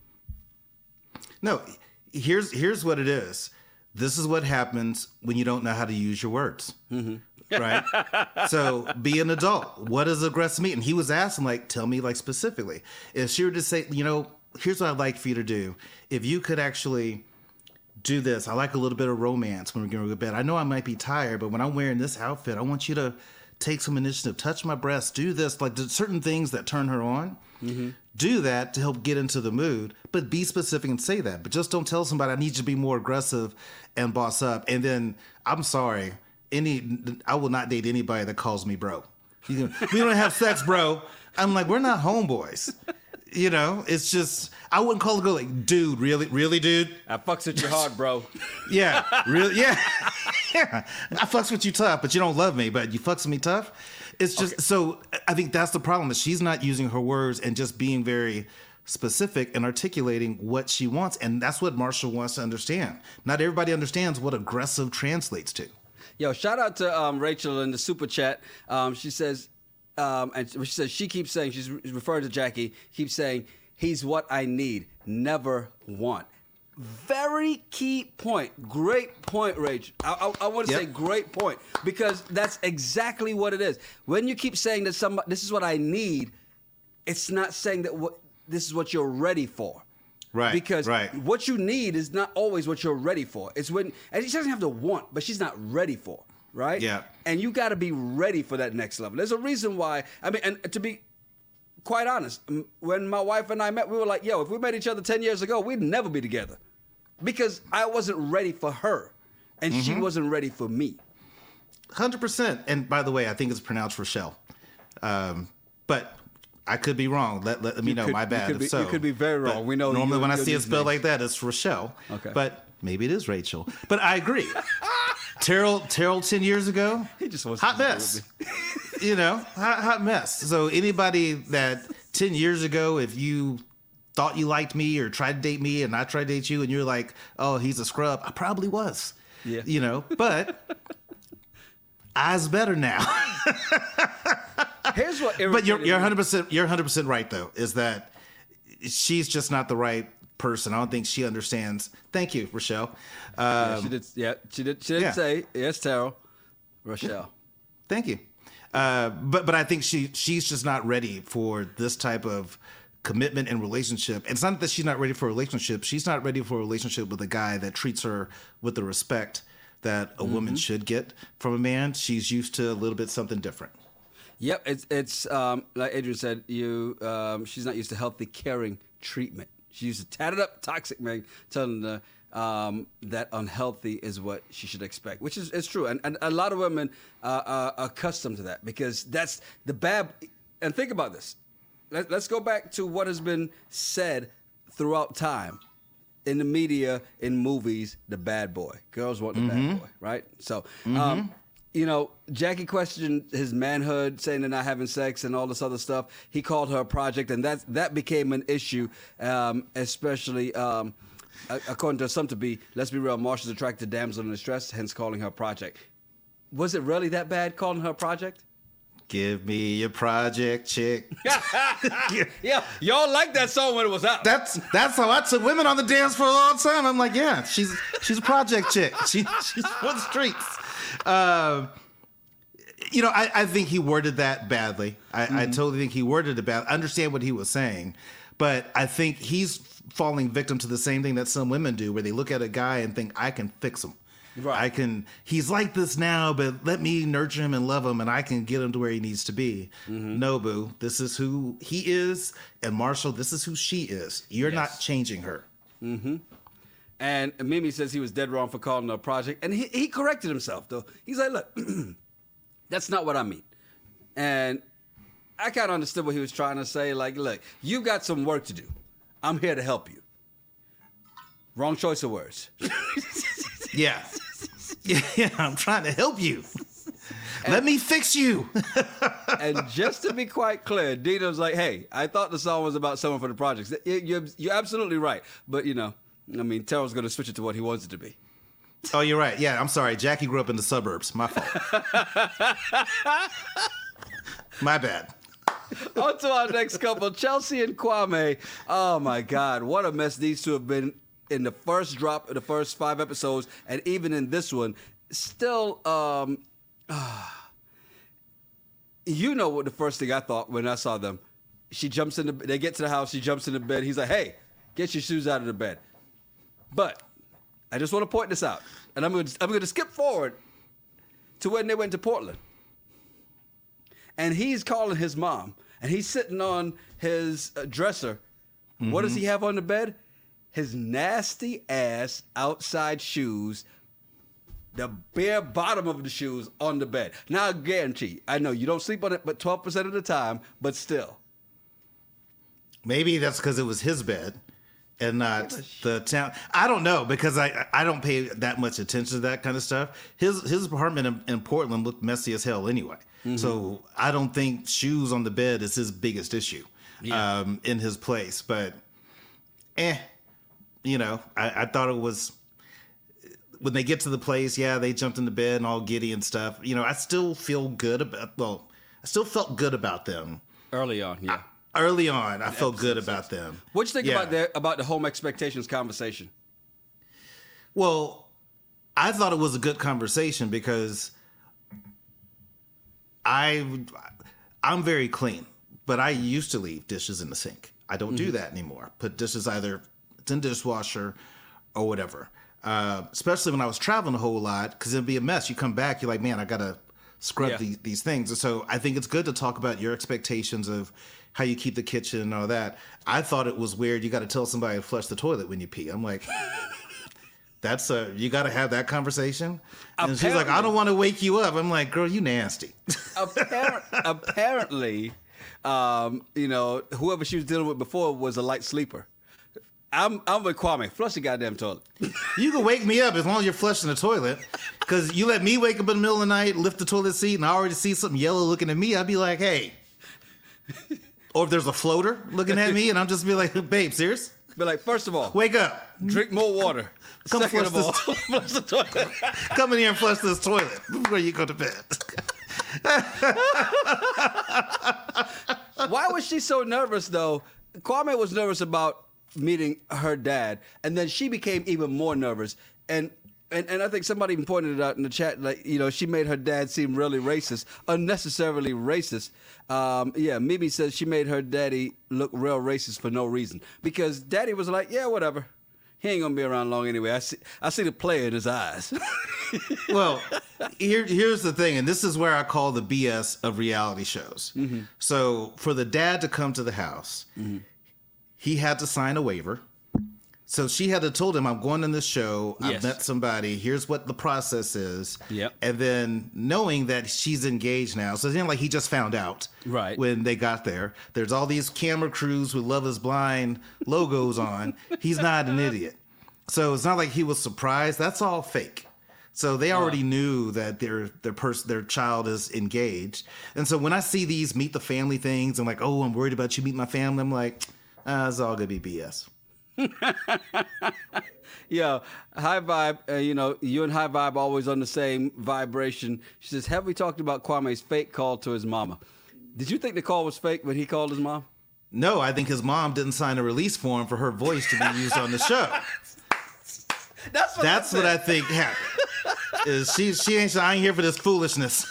No, here's here's what it is. This is what happens when you don't know how to use your words. Mm-hmm. Right? So be an adult. What does aggressive mean? And he was asking, like, tell me, like, specifically. If she were to say, you know, here's what I'd like for you to do. If you could actually do this, I like a little bit of romance when we're going to go to bed. I know I might be tired, but when I'm wearing this outfit, I want you to take some initiative, touch my breast, do this. Like, there's certain things that turn her on. Mm-hmm. Do that to help get into the mood, but be specific and say that. But just don't tell somebody, I need you to be more aggressive and boss up. And then, I'm sorry, Any, I will not date anybody that calls me bro. You can, we don't have sex, bro. I'm like, we're not homeboys. You know, it's just, I wouldn't call a girl like, dude, really, really, dude? I fucks with you hard, bro. Yeah, really, yeah. yeah. I fucks with you tough, but you don't love me, but you fucks with me tough. It's just, okay. So I think that's the problem, is she's not using her words and just being very specific and articulating what she wants. And that's what Marshall wants to understand. Not everybody understands what aggressive translates to. Yo, shout out to um, Rachel in the super chat. Um, she says, um, and she says she keeps saying, she's referring to Jackie, keeps saying, he's what I need, never want. Very key point. Great point, Rachel. I, I, I want to Yep. say great point, because that's exactly what it is. When you keep saying that somebody, this is what I need, it's not saying that what this is what you're ready for. Right. Because right. what you need is not always what you're ready for. It's when, and she doesn't have to want, but she's not ready for, right? Yeah. And you got to be ready for that next level. There's a reason why, I mean, and to be quite honest, m- when my wife and I met, we were like, yo, if we met each other ten years ago, we'd never be together. Because I wasn't ready for her, and mm-hmm. she wasn't ready for me. one hundred percent. And by the way, I think it's pronounced Rochelle. Um, but I could be wrong. Let, let, let me You know. could- My you bad. could if be- so. you could be very wrong. But We know normally you- when I you see it these spelled names. like that, it's Rochelle. Okay. But maybe it is Rachel. But I agree. Terrell, Terrell, ten years ago, He just wants hot to mess. You know, hot, hot mess. So anybody that ten years ago, if you thought you liked me or tried to date me and I tried to date you and you're like, oh, he's a scrub, I probably was. Yeah. You know, but I's better now. Here's what But you're irritated you're me. 100 percent you're 100 percent right though. Is that she's just not the right person. I don't think she understands. Thank you, Rochelle. Yeah, Um, she did. Yeah, she did. She did yeah. say yes, Terrell, Rochelle. Thank you. Uh, but but I think she she's just not ready for this type of commitment and relationship. It's not that she's not ready for a relationship. She's not ready for a relationship with a guy that treats her with the respect that a Mm-hmm. woman should get from a man. She's used to a little bit something different. Yep, it's it's um, like Adrian said. You, um, she's not used to healthy, caring treatment. She's used to tatted up, toxic man, telling her um, that unhealthy is what she should expect, which is it's true, and and a lot of women uh, are accustomed to that because that's the bad. And think about this. Let, let's go back to what has been said throughout time. In the media, in movies, the bad boy. Girls want the Mm-hmm. bad boy, right? So, um, you know, Jackie questioned his manhood, saying they're not having sex and all this other stuff. He called her a project, and that that became an issue, um, especially um, a- according to some to be. Let's be real, Marsha's attracted to damsel in distress, hence calling her a project. Was it really that bad calling her a project? Give me your project chick. Yeah, y'all liked that song when it was out. That's that's how I took women on the dance floor all the time. I'm like, yeah, she's she's a project chick. She, she's for the streets. Uh, you know, I, I think he worded that badly. I, Mm-hmm. I totally think he worded it bad. I understand what he was saying, but I think he's falling victim to the same thing that some women do, where they look at a guy and think, I can fix him. Right. I can. He's like this now, but let me nurture him and love him, and I can get him to where he needs to be. Mm-hmm. No, boo. This is who he is, and Marshall, this is who she is. You're Yes. not changing her. And Mimi says he was dead wrong for calling her a project. And he, he corrected himself, though. He's like, look, that's not what I mean. And I kind of understood what he was trying to say. Like, look, you got some work to do. I'm here to help you. Wrong choice of words. Yeah. Yeah, yeah, I'm trying to help you. Let me fix you. And just to be quite clear, Dino's like, hey, I thought the song was about someone for the projects. You're, you're absolutely right. But, you know, I mean, Terrell's going to switch it to what he wants it to be. Oh, you're right. Yeah, I'm sorry. Jackie grew up in the suburbs. My fault. My bad. On to our next couple, Chelsea and Kwame. Oh, my God. What a mess these two have been in the first drop of the first five episodes, and even in this one. Still, um, you know what the first thing I thought when I saw them. She jumps in the, they get to the house, she jumps in the bed. He's like, hey, get your shoes out of the bed. But I just want to point this out, and I'm going to, I'm going to skip forward to when they went to Portland. And he's calling his mom, and he's sitting on his uh, dresser. Mm-hmm. What does he have on the bed? His nasty ass outside shoes, the bare bottom of the shoes on the bed. Now, I guarantee, I know you don't sleep on it but twelve percent of the time, but still. Maybe that's because it was his bed and not the town. I don't know, because I I don't pay that much attention to that kind of stuff. His his apartment in, in Portland looked messy as hell anyway. Mm-hmm. So I don't think shoes on the bed is his biggest issue. yeah. um, in his place. But, eh, you know, I, I thought it was, when they get to the place, yeah, they jumped into bed and all giddy and stuff. You know, I still feel good about, well, I still felt good about them. Early on, yeah. I, early on, I felt good about them. What do you think yeah. about the, about the home expectations conversation? Well, I thought it was a good conversation because I, I'm very clean, but I used to leave dishes in the sink. I don't mm-hmm. do that anymore. Put dishes either it's in dishwasher or whatever. Uh, especially when I was traveling a whole lot, because it'd be a mess. You come back, you're like, man, I gotta scrub yeah. these, these things. And so I think it's good to talk about your expectations of how you keep the kitchen and all that. I thought it was weird. You got to tell somebody to flush the toilet when you pee. I'm like, that's a, you got to have that conversation. And apparently, she's like, I don't want to wake you up. I'm like, girl, you nasty. Appar- apparently, um, you know, whoever she was dealing with before was a light sleeper. I'm I'm with Kwame. Flush the goddamn toilet. You can wake me up as long as you're flushing the toilet. Because you let me wake up in the middle of the night, lift the toilet seat, and I already see something yellow looking at me. I'd be like, hey. Or if there's a floater looking at me, and I'm just be like, babe, serious? Be like, first of all, wake up. Drink more water. Come Second flush of all, this flush the toilet. Come in here and flush this toilet before you go to bed. Why was she so nervous, though? Kwame was nervous about meeting her dad, and then she became even more nervous. And and and I think somebody even pointed it out in the chat, like, you know, she made her dad seem really racist, unnecessarily racist. Um, yeah, Mimi says she made her daddy look real racist for no reason, because daddy was like, yeah, whatever. He ain't gonna be around long anyway. I see, I see the play in his eyes. Well, here, here's the thing, and this is where I call the B S of reality shows. Mm-hmm. So for the dad to come to the house, mm-hmm. he had to sign a waiver. So she had to told him, I'm going on this show. Yes. I've met somebody. Here's what the process is. Yep. And then knowing that she's engaged now. So it's not like he just found out right when they got there. There's all these camera crews with Love is Blind logos on. He's not an idiot. So it's not like he was surprised. That's all fake. So they already uh, knew that their their person their child is engaged. And so when I see these meet the family things, I'm like, oh, I'm worried about you meeting my family. I'm like, ah, it's all gonna be B S. Yo, High Vibe, uh, you know, you and High Vibe always on the same vibration. She says, have we talked about Kwame's fake call to his mama? Did you think the call was fake when he called his mom? No, I think his mom didn't sign a release form for her voice to be used on the show. That's what, That's I, what I think happened. Is she she ain't I ain't here for this foolishness.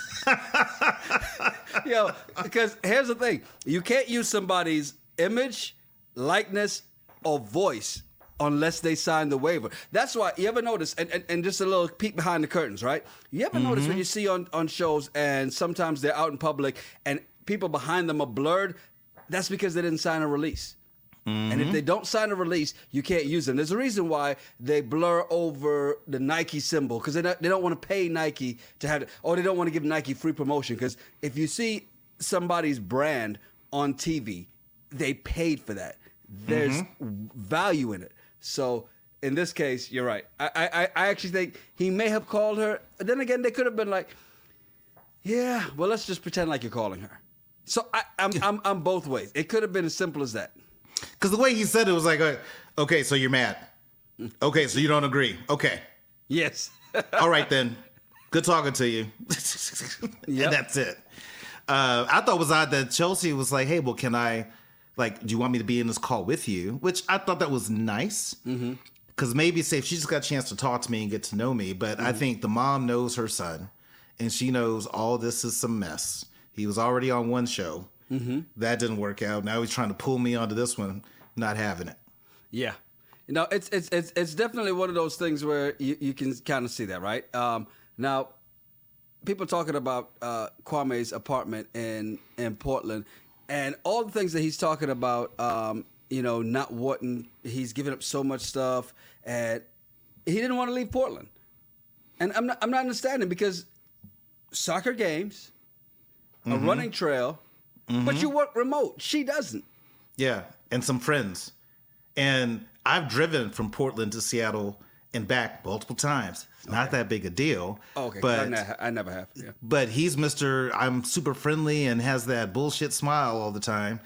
Yo, because here's the thing. You can't use somebody's image, likeness, or voice unless they sign the waiver. That's why, you ever notice, and, and, and just a little peek behind the curtains, right? You ever mm-hmm. notice when you see on, on shows and sometimes they're out in public and people behind them are blurred? That's because they didn't sign a release. Mm-hmm. And if they don't sign a release, you can't use them. There's a reason why they blur over the Nike symbol, because they don't, they don't want to pay Nike to have it, or they don't want to give Nike free promotion. Because if you see somebody's brand on T V, they paid for that. There's mm-hmm. value in it. So in this case, you're right. I, I, I actually think he may have called her. Then again, they could have been like, yeah, well, let's just pretend like you're calling her. So I, I'm, I'm, I'm both ways. It could have been as simple as that. Because the way he said it was like, okay, so you're mad. Okay, so you don't agree. Okay. Yes. All right, then. Good talking to you. Yep. And that's it. Uh, I thought it was odd that Chelsea was like, hey, well, can I... Like, do you want me to be in this call with you? Which I thought that was nice. Because mm-hmm. maybe, say, if she just got a chance to talk to me and get to know me. But mm-hmm. I think the mom knows her son. And she knows all this is some mess. He was already on one show. Mm-hmm. That didn't work out. Now he's trying to pull me onto this one. Not having it. Yeah. You know, it's it's it's, it's definitely one of those things where you, you can kind of see that, right? Um, now, people talking about uh, Kwame's apartment in, in Portland. And all the things that he's talking about, um, you know, not wanting, he's giving up so much stuff, and he didn't want to leave Portland. And I'm not, I'm not understanding, because soccer games, mm-hmm. a running trail, mm-hmm. but you work remote. She doesn't. Yeah, and some friends. And I've driven from Portland to Seattle and back multiple times. It's not okay. that big a deal. Oh, okay, but I, ne- I never have. Yeah. But he's Mister I'm super friendly and has that bullshit smile all the time.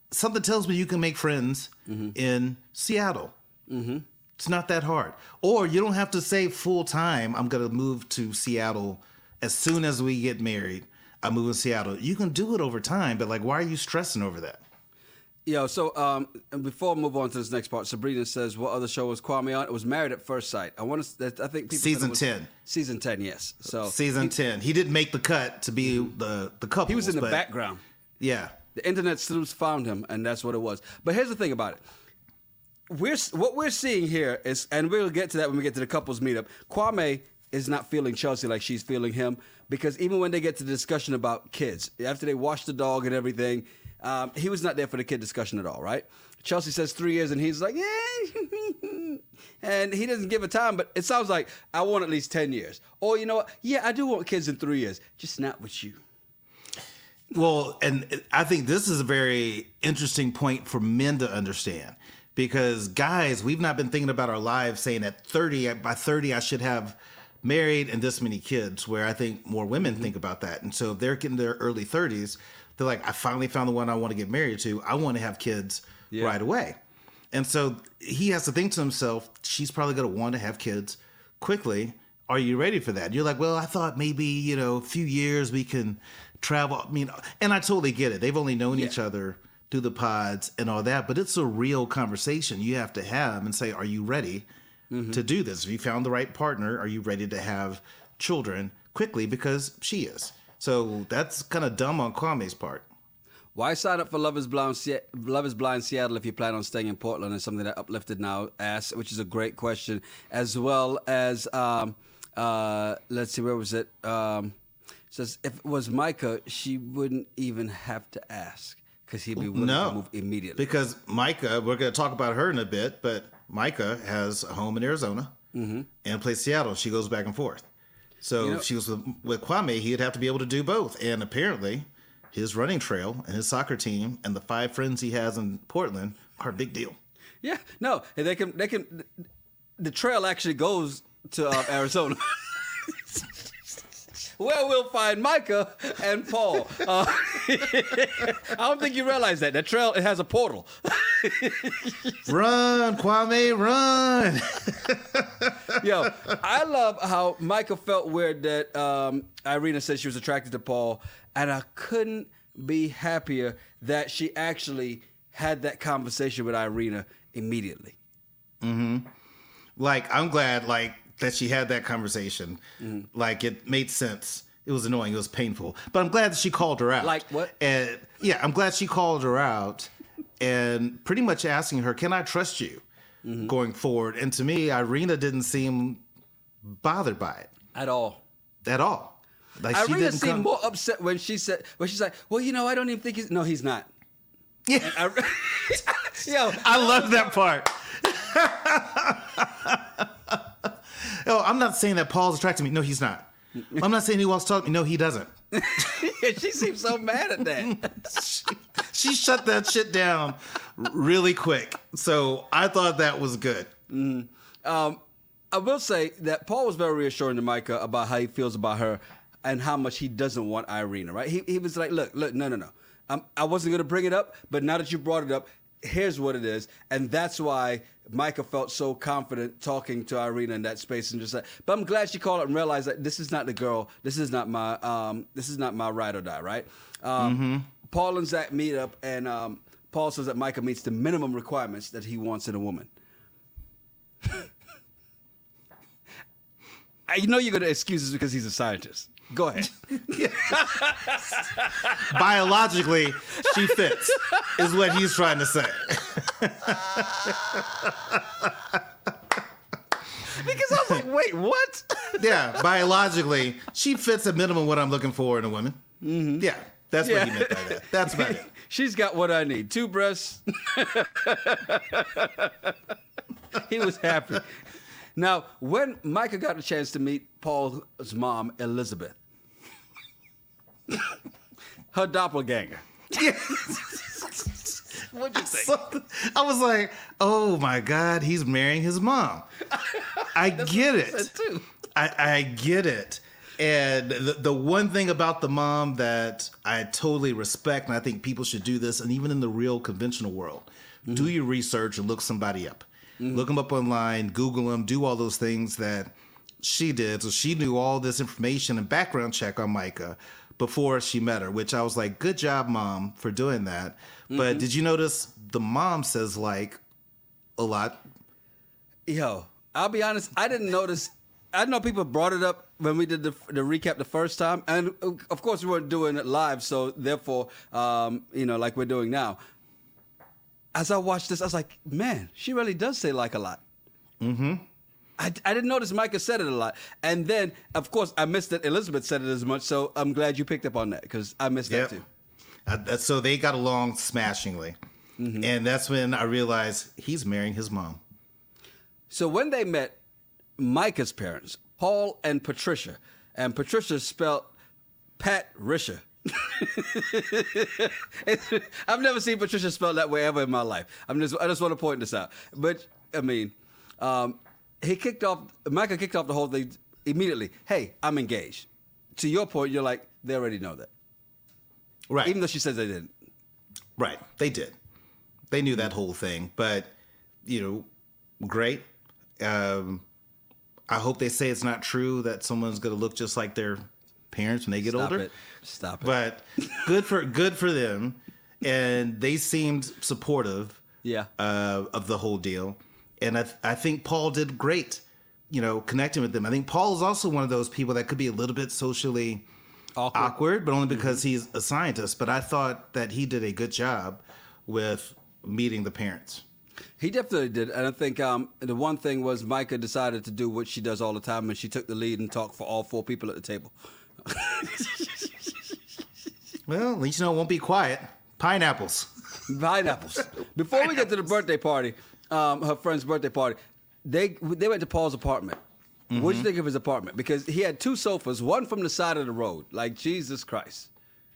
something tells me you can make friends mm-hmm. in Seattle. Mm-hmm. It's not that hard. Or you don't have to say full time, I'm going to move to Seattle as soon as we get married. I move to Seattle. You can do it over time, but like, why are you stressing over that? Yo, so um, before I move on to this next part, Sabrina says, what other show was Kwame on? It was Married at First Sight. I want to, I think people Season was, ten. Season ten, yes. So Season he, ten. He didn't make the cut to be the, the couple. He was in the background. Yeah. The internet sleuths found him, and that's what it was. But here's the thing about it. We're What we're seeing here is, and we'll get to that when we get to the couples meetup, Kwame is not feeling Chelsea like she's feeling him, because even when they get to the discussion about kids, after they wash the dog and everything, Um, he was not there for the kid discussion at all, right? Chelsea says three years, and he's like, yeah. And he doesn't give a time, but it sounds like, I want at least ten years. Or, you know what? Yeah, I do want kids in three years, just not with you. Well, and I think this is a very interesting point for men to understand. Because, guys, we've not been thinking about our lives saying at thirty, by thirty, I should have married and this many kids, where I think more women mm-hmm. think about that. And so if they're in their early thirties, they're like, I finally found the one I want to get married to. I want to have kids yeah. right away. And so he has to think to himself, she's probably going to want to have kids quickly. Are you ready for that? And you're like, well, I thought maybe, you know, a few years we can travel. I mean, and I totally get it. They've only known yeah. each other through the pods and all that. But it's a real conversation you have to have and say, are you ready mm-hmm. to do this? If you found the right partner, are you ready to have children quickly? Because she is. So that's kind of dumb on Kwame's part. Why sign up for Love is Blind, Love is Blind Seattle if you plan on staying in Portland? Is something that Uplifted Now asks, which is a great question. As well as, um, uh, let's see, where was it? Um, it says, if it was Micah, she wouldn't even have to ask because he'd be willing no, to move immediately. Because Micah, we're going to talk about her in a bit, but Micah has a home in Arizona mm-hmm. and plays Seattle. She goes back and forth. So you know, if she was with, with Kwame, he'd have to be able to do both. And apparently, his running trail and his soccer team and the five friends he has in Portland are a big deal. Yeah, no, and they can, they can. The trail actually goes to uh, Arizona, where we'll find Micah and Paul. Uh, I don't think you realize that that trail it has a portal. Run, Kwame, run! Yo, I love how Micah felt weird that um, Irina said she was attracted to Paul, and I couldn't be happier that she actually had that conversation with Irina immediately. Mm-hmm. Like, I'm glad, like, that she had that conversation. Mm-hmm. Like, it made sense. It was annoying. It was painful. But I'm glad that she called her out. Like what? And yeah, I'm glad she called her out and pretty much asking her, can I trust you mm-hmm. going forward? And to me, Irina didn't seem bothered by it. At all. At all. Like, Irina she didn't seemed come... more upset when she said, when she's like, well, you know, I don't even think he's, no, he's not. Yeah. I... Yo, I love that part. Oh, I'm not saying that Paul's attracted to me. No, he's not. I'm not saying he wants to talk to me. No, he doesn't. She seems so mad at that. she, she shut that shit down really quick. So I thought that was good. Mm. Um, I will say that Paul was very reassuring to Micah about how he feels about her and how much he doesn't want Irina, right? He, he was like, look, look, no, no, no. Um, I wasn't going to bring it up, but now that you brought it up, here's what it is. And that's why Micah felt so confident talking to Irina in that space and just like, but I'm glad she called up and realized that this is not the girl. This is not my, um, this is not my ride or die, right? Um, mm-hmm. Paul and Zach meet up and um, Paul says that Micah meets the minimum requirements that he wants in a woman. I know you're going to excuse this because he's a scientist. Go ahead. Biologically, she fits, is what he's trying to say. Because I was like, wait, what? Yeah, biologically, she fits at minimum what I'm looking for in a woman. Mm-hmm. Yeah, that's yeah. what he meant by that. That's about it. She's got what I need. Two breasts. He was happy. Now, when Micah got a chance to meet Paul's mom, Elizabeth, her doppelganger. What'd you think? So, I was like, oh my God, he's marrying his mom. I get it. Too. I, I get it. And the, the one thing about the mom that I totally respect, and I think people should do this, and even in the real conventional world, mm-hmm. do your research and look somebody up. Mm-hmm. Look them up online, Google them, do all those things that she did. So she knew all this information and background check on Micah before she met her, which I was like, good job, Mom, for doing that. Mm-hmm. But did you notice the mom says like a lot? Yo, I'll be honest, I didn't notice. I know people brought it up when we did the, the recap the first time. And of course, we weren't doing it live. So therefore, um, you know, like we're doing now. As I watched this, I was like, man, she really does say like a lot. Mm-hmm. I, I didn't notice Micah said it a lot. And then, of course, I missed that Elizabeth said it as much. So I'm glad you picked up on that because I missed yep. that too. Uh, so they got along smashingly. Mm-hmm. And that's when I realized he's marrying his mom. So when they met Micah's parents, Paul and Patricia, and Patricia spelled Pat Risha. I've never seen Patricia spelled that way ever in my life. I'm just, I just want to point this out. But, I mean, um, he kicked off, Micah kicked off the whole thing immediately. Hey, I'm engaged. To your point, you're like, they already know that. Right. Even though she says they didn't. Right. They did. They knew that whole thing. But, you know, great. Um, I hope they say it's not true that someone's going to look just like their parents when they get Stop older. It. Stop it. But good for good for them, and they seemed supportive. Yeah. Uh, of the whole deal, and I th- I think Paul did great. You know, connecting with them. I think Paul is also one of those people that could be a little bit socially awkward, awkward but only because mm-hmm. he's a scientist. But I thought that he did a good job with meeting the parents. He definitely did. And I think um, the one thing was Micah decided to do what she does all the time, and she took the lead and talked for all four people at the table. Well, at least you know it won't be quiet. Pineapples. Pineapples. Before we get to the birthday party, um, her friend's birthday party, they they went to Paul's apartment. Mm-hmm. What did you think of his apartment? Because he had two sofas, one from the side of the road. Like, Jesus Christ.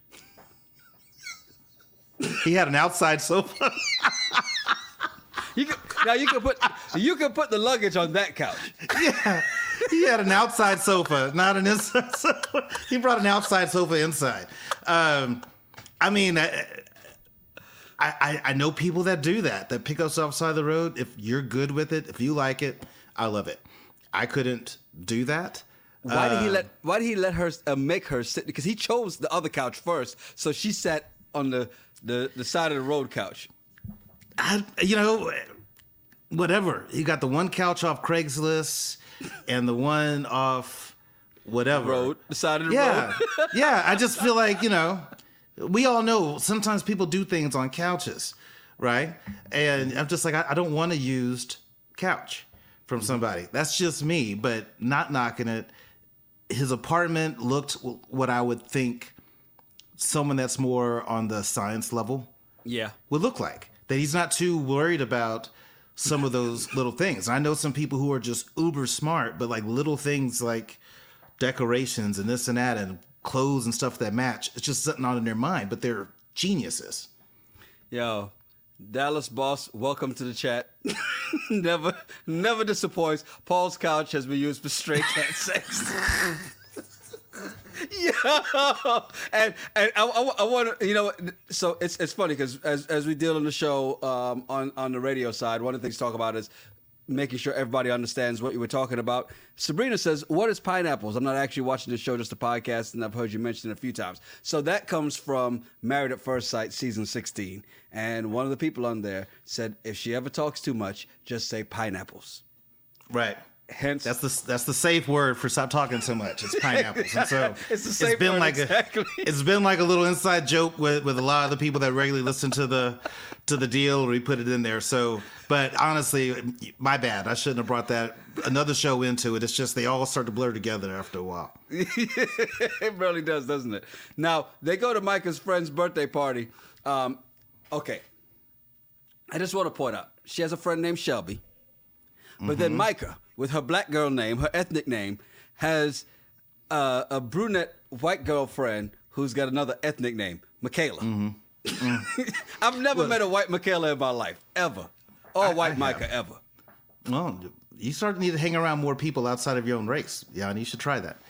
He had an outside sofa. You could, now you can put you can put the luggage on that couch. Yeah, he had an outside sofa, not an inside sofa. He brought an outside sofa inside. Um, I mean, I, I I know people that do that, that pick us off the side of the road. If you're good with it, if you like it, I love it. I couldn't do that. Why did he Uh, let Why did he let her uh, make her sit? Because he chose the other couch first, so she sat on the the, the side of the road couch. I, you know, whatever. You got the one couch off Craigslist and the one off whatever. Road, the side of the yeah. road. Yeah, I just feel like, you know, we all know sometimes people do things on couches, right? And I'm just like, I, I don't want a used couch from somebody. That's just me, but not knocking it. His apartment looked what I would think someone that's more on the science level Yeah. would look like. That he's not too worried about some of those little things. I know some people who are just uber smart, but like little things like decorations and this and that and clothes and stuff that match, it's just sitting on in their mind, but they're geniuses. Yo, Dallas Boss, welcome to the chat. never, never disappoints. Paul's couch has been used for straight cat sex. Yeah, and and I, I, I want to, you know, so it's it's funny because as as we deal on the show um, on on the radio side, one of the things to talk about is making sure everybody understands what you were talking about. Sabrina says, "What is pineapples?" I'm not actually watching the show, just a podcast, and I've heard you mention it a few times. So that comes from Married at First Sight, season sixteen, and one of the people on there said, if she ever talks too much, just say pineapples. Right. Hence, that's the that's the safe word for stop talking so much. It's pineapples. And so it's the safe it's been word, like exactly. a it's been like a little inside joke with, with a lot of the people that regularly listen to the to the deal. We put it in there. So, but honestly, my bad. I shouldn't have brought that another show into it. It's just they all start to blur together after a while. It really does, doesn't it? Now they go to Micah's friend's birthday party. Um, okay, I just want to point out she has a friend named Shelby, but mm-hmm. then Micah, with her black girl name, her ethnic name, has uh, a brunette white girlfriend who's got another ethnic name, Michaela. Mm-hmm. Mm. I've never well, met a white Michaela in my life, ever. Or a white I Micah, ever. Well, you start to need to hang around more people outside of your own race. Yeah, and you should try that.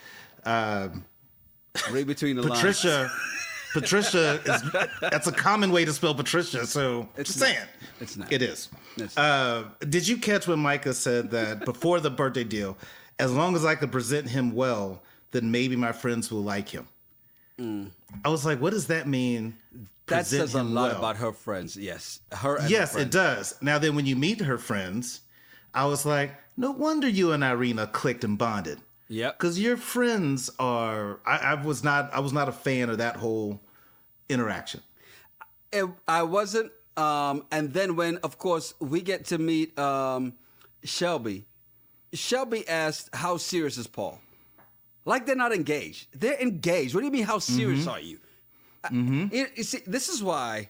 Um, Read between the Patricia, lines. Patricia is that's a common way to spell Patricia. So It's just not. saying, It's not. It is. It's Uh, did you catch when Micah said that before the birthday deal? As long as I could present him well, then maybe my friends will like him. Mm. I was like, what does that mean? That Present says a him lot well? about her friends. Yes, her. And Yes, her it friends. does. Now then, when you meet her friends, I was like, no wonder you and Irina clicked and bonded. Yep. Because your friends are. I, I was not. I was not a fan of that whole interaction. It, I wasn't. Um, and then when, of course, we get to meet um, Shelby, Shelby asked, how serious is Paul? Like they're not engaged. They're engaged. What do you mean, how serious Mm-hmm. are you? Mm-hmm. I, you see, this is why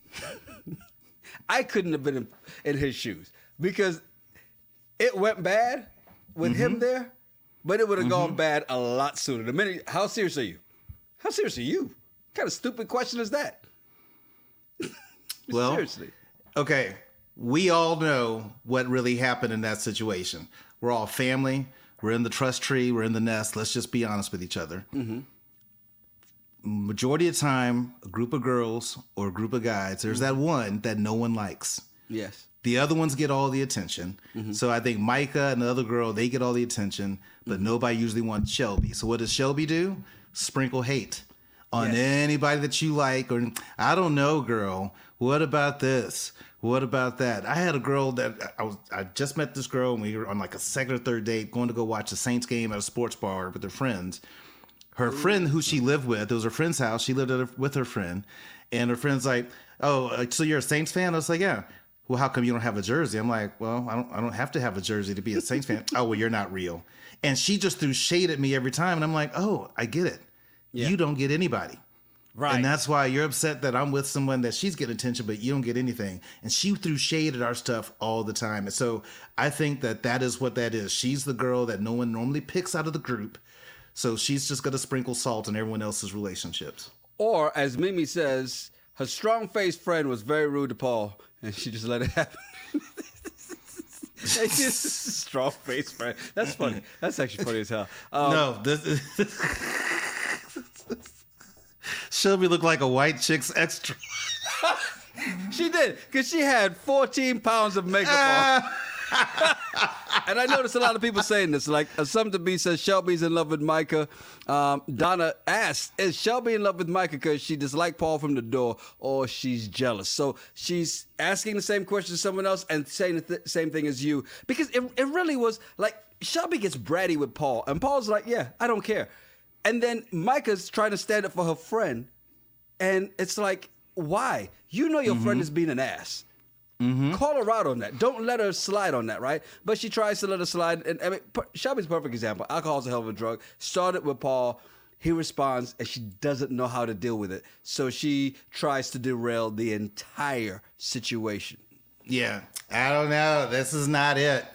I couldn't have been in, in his shoes. Because it went bad with Mm-hmm. him there, but it would have gone bad a lot sooner. The minute, how serious are you? How serious are you? What kind of stupid question is that? Well, Seriously. Okay, we all know what really happened in that situation. We're all family. We're in the trust tree. We're in the nest. Let's just be honest with each other. Mm-hmm. Majority of the time, a group of girls or a group of guys, there's that one that no one likes. Yes. The other ones get all the attention. Mm-hmm. So I think Micah and the other girl, they get all the attention, but Mm-hmm. nobody usually wants Shelby. So what does Shelby do? Sprinkle hate on Yes. anybody that you like. Or, I don't know, girl. What about this? What about that? I had a girl that I was. I just met this girl, and we were on like a second or third date, going to go watch the Saints game at a sports bar with her friends. Her friend, who she lived with, it was her friend's house. She lived at her, with her friend, and her friend's like, "Oh, uh, so you're a Saints fan?" I was like, "Yeah." Well, how come you don't have a jersey? I'm like, "Well, I don't. I don't have to have a jersey to be a Saints fan." Oh, well, you're not real. And she just threw shade at me every time, and I'm like, "Oh, I get it. Yeah. You don't get anybody." Right. And that's why you're upset that I'm with someone that she's getting attention, but you don't get anything. And she threw shade at our stuff all the time. And so I think that that is what that is. She's the girl that no one normally picks out of the group. So she's just going to sprinkle salt in everyone else's relationships. Or, as Mimi says, her strong-faced friend was very rude to Paul, and she just let it happen. Strong-faced friend. That's funny. That's actually funny as hell. Um, no, this Shelby looked like a white chick's extra. She did, because she had fourteen pounds of makeup on. And I noticed a lot of people saying this. Like, uh, Something to Be says Shelby's in love with Micah. Um, Donna asked, is Shelby in love with Micah because she disliked Paul from the door, or she's jealous? So she's asking the same question as someone else and saying the th- same thing as you. Because it, it really was like, Shelby gets bratty with Paul, and Paul's like, yeah, I don't care. And then Micah's trying to stand up for her friend, and it's like, why? You know your mm-hmm. friend is being an ass. Mm-hmm. Call her out on that. Don't let her slide on that, right? But she tries to let her slide. And I mean, Shelby's a perfect example. Alcohol's a hell of a drug. Started with Paul. He responds, and she doesn't know how to deal with it. So she tries to derail the entire situation. Yeah. I don't know. This is not it.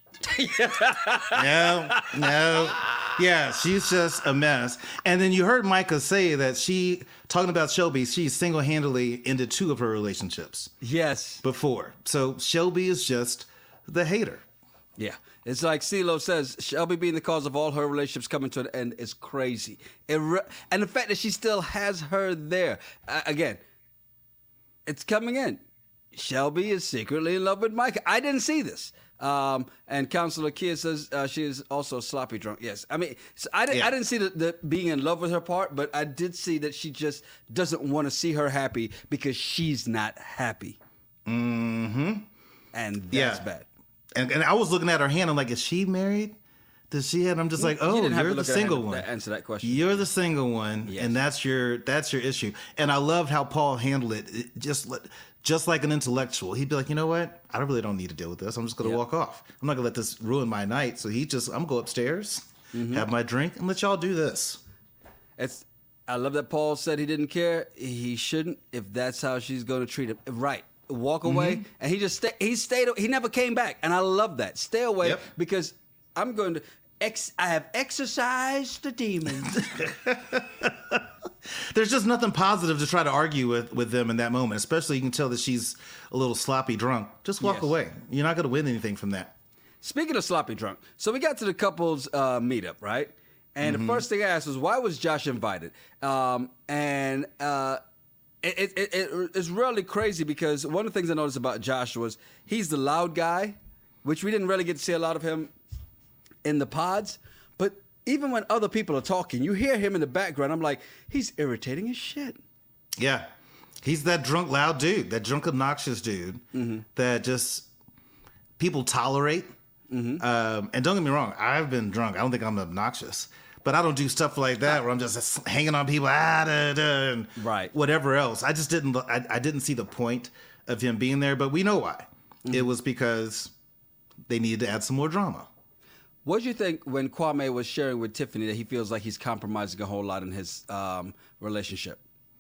no, no. Yeah, she's just a mess. And then you heard Micah say that she, talking about Shelby, she single-handedly ended two of her relationships. Yes. Before. So Shelby is just the hater. Yeah. It's like CeeLo says, Shelby being the cause of all her relationships coming to an end is crazy. It re- and the fact that she still has her there. Uh, again, it's coming in. Shelby is secretly in love with Micah. I didn't see this. Um, and Counselor Kia says uh, she is also sloppy drunk. Yes, I mean, so I, didn't, yeah. I didn't see the, the being in love with her part, but I did see that she just doesn't want to see her happy because she's not happy. Mm-hmm. And that's yeah. bad. And, and I was looking at her hand. I'm like, is she married? Does she have? I'm just like, oh, you you're the single one. To answer that question. You're the single one, Yes. and that's your that's your issue. And I loved how Paul handled it. It just let. Just like an intellectual, he'd be like, you know what? I really don't need to deal with this. I'm just going to Yep. walk off. I'm not going to let this ruin my night. So he just, I'm going to go upstairs, mm-hmm. have my drink, and let y'all do this. It's. I love that Paul said he didn't care. He shouldn't if that's how she's going to treat him. Right. Walk away. Mm-hmm. And he just stay, he stayed. He never came back. And I love that. Stay away Yep. because I'm going to. Ex, I have exorcised the demons. There's just nothing positive to try to argue with, with them in that moment, especially you can tell that she's a little sloppy drunk. Just walk Yes. away. You're not going to win anything from that. Speaking of sloppy drunk, so we got to the couples uh, meetup, right? And mm-hmm. the first thing I asked was, why was Josh invited? Um, and uh, it, it, it, it's really crazy because one of the things I noticed about Josh was he's the loud guy, which we didn't really get to see a lot of him in the pods. But even when other people are talking, you hear him in the background. I'm like, he's irritating as shit. Yeah. He's that drunk, loud dude, that drunk, obnoxious dude mm-hmm. that just people tolerate. Mm-hmm. Um, and don't get me wrong, I've been drunk. I don't think I'm obnoxious. But I don't do stuff like that where I'm just hanging on people, ah, da, da, and right. whatever else. I just didn't. I, I didn't see the point of him being there. But we know why. Mm-hmm. It was because they needed to add some more drama. What do you think when Kwame was sharing with Tiffany that he feels like he's compromising a whole lot in his um, relationship?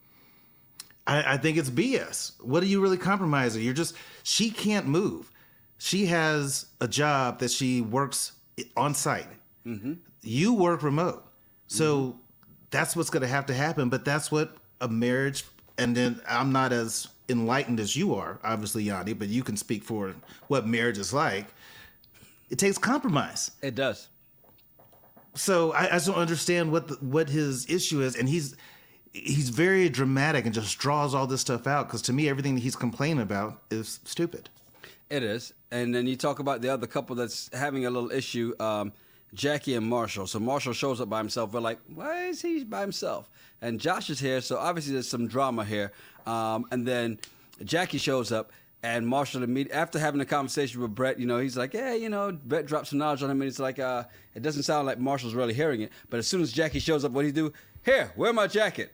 I, I think it's B S. What are you really compromising? You're just she can't move. She has a job that she works on site. Mm-hmm. You work remote. So mm-hmm. that's what's going to have to happen. But that's what a marriage, and then I'm not as enlightened as you are, obviously, Yanni, but you can speak for what marriage is like. It takes compromise. It does. So I, I just don't understand what the, what his issue is. And he's he's very dramatic and just draws all this stuff out. Because to me, everything that he's complaining about is stupid. It is. And then you talk about the other couple that's having a little issue, um, Jackie and Marshall. So Marshall shows up by himself. We're like, why is he by himself? And Josh is here, so obviously there's some drama here. Um, and then Jackie shows up, and Marshall, immediately, after having a conversation with Brett, you know, he's like, hey, you know, Brett drops some knowledge on him, and it's like, uh, it doesn't sound like Marshall's really hearing it. But as soon as Jackie shows up, what do you do? Here, wear my jacket.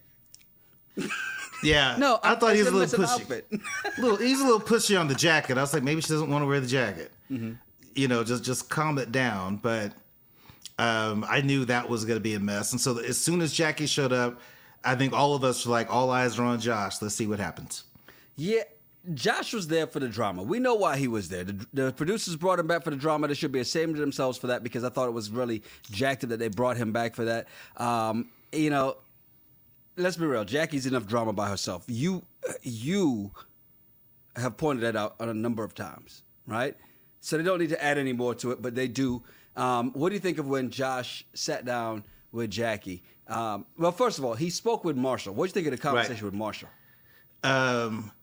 Yeah, no, I, I thought he was a little pushy. Outfit. little, he's a little pushy on the jacket. I was like, maybe she doesn't want to wear the jacket. Mm-hmm. You know, just just calm it down. But um, I knew that was going to be a mess. And so as soon as Jackie showed up, I think all of us were like, all eyes are on Josh. Let's see what happens. Yeah, Josh was there for the drama. We know why he was there. The, the producers brought him back for the drama. They should be ashamed of themselves for that because I thought it was really jacked that they brought him back for that. Um, you know. Let's be real. Jackie's enough drama by herself. You, you have pointed that out on a number of times, right? So they don't need to add any more to it, but they do. Um, what do you think of when Josh sat down with Jackie? Um, well, first of all, he spoke with Marshall. What do you think of the conversation right. with Marshall? Um,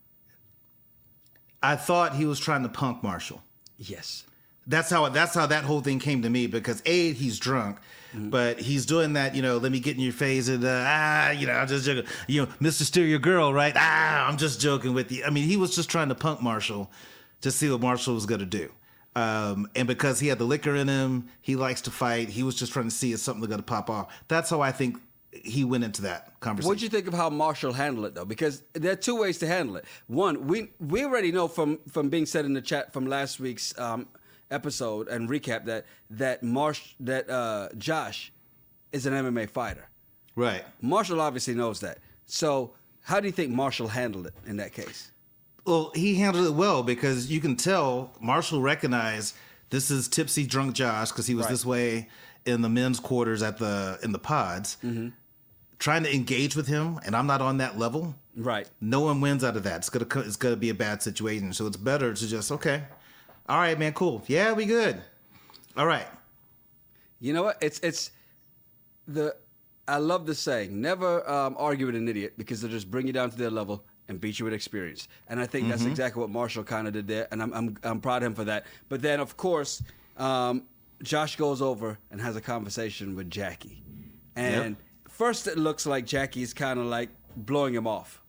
I thought he was trying to punk Marshall. Yes. That's how that's how that whole thing came to me because A, he's drunk, mm-hmm. but he's doing that, you know, let me get in your face and uh, ah, you know, I'm just joking. You know, Mister Steer Your Girl, right? Ah, I'm just joking with you. I mean, he was just trying to punk Marshall to see what Marshall was going to do. Um, and because he had the liquor in him, he likes to fight. He was just trying to see if something was going to pop off. That's how I think he went into that conversation. What did you think of how Marshall handled it, though? Because there are two ways to handle it. One, we we already know from, from being said in the chat from last week's um, episode and recap that that Marsh that uh, Josh is an M M A fighter. Right. Marshall obviously knows that. So how do you think Marshall handled it in that case? Well, he handled it well because you can tell Marshall recognized this is tipsy drunk Josh because he was right. this way in the men's quarters at the in the pods. Mm-hmm. Trying to engage with him, and I'm not on that level. Right. No one wins out of that. It's gonna it's gonna be a bad situation. So it's better to just okay. All right, man, cool. Yeah, we good. All right. You know what? It's it's the I love the saying, never um, argue with an idiot because they'll just bring you down to their level and beat you with experience. And I think mm-hmm. that's exactly what Marshall kind of did there, and I'm I'm I'm proud of him for that. But then, of course, um, Josh goes over and has a conversation with Jackie. And yep. first it looks like Jackie's kind of like blowing him off.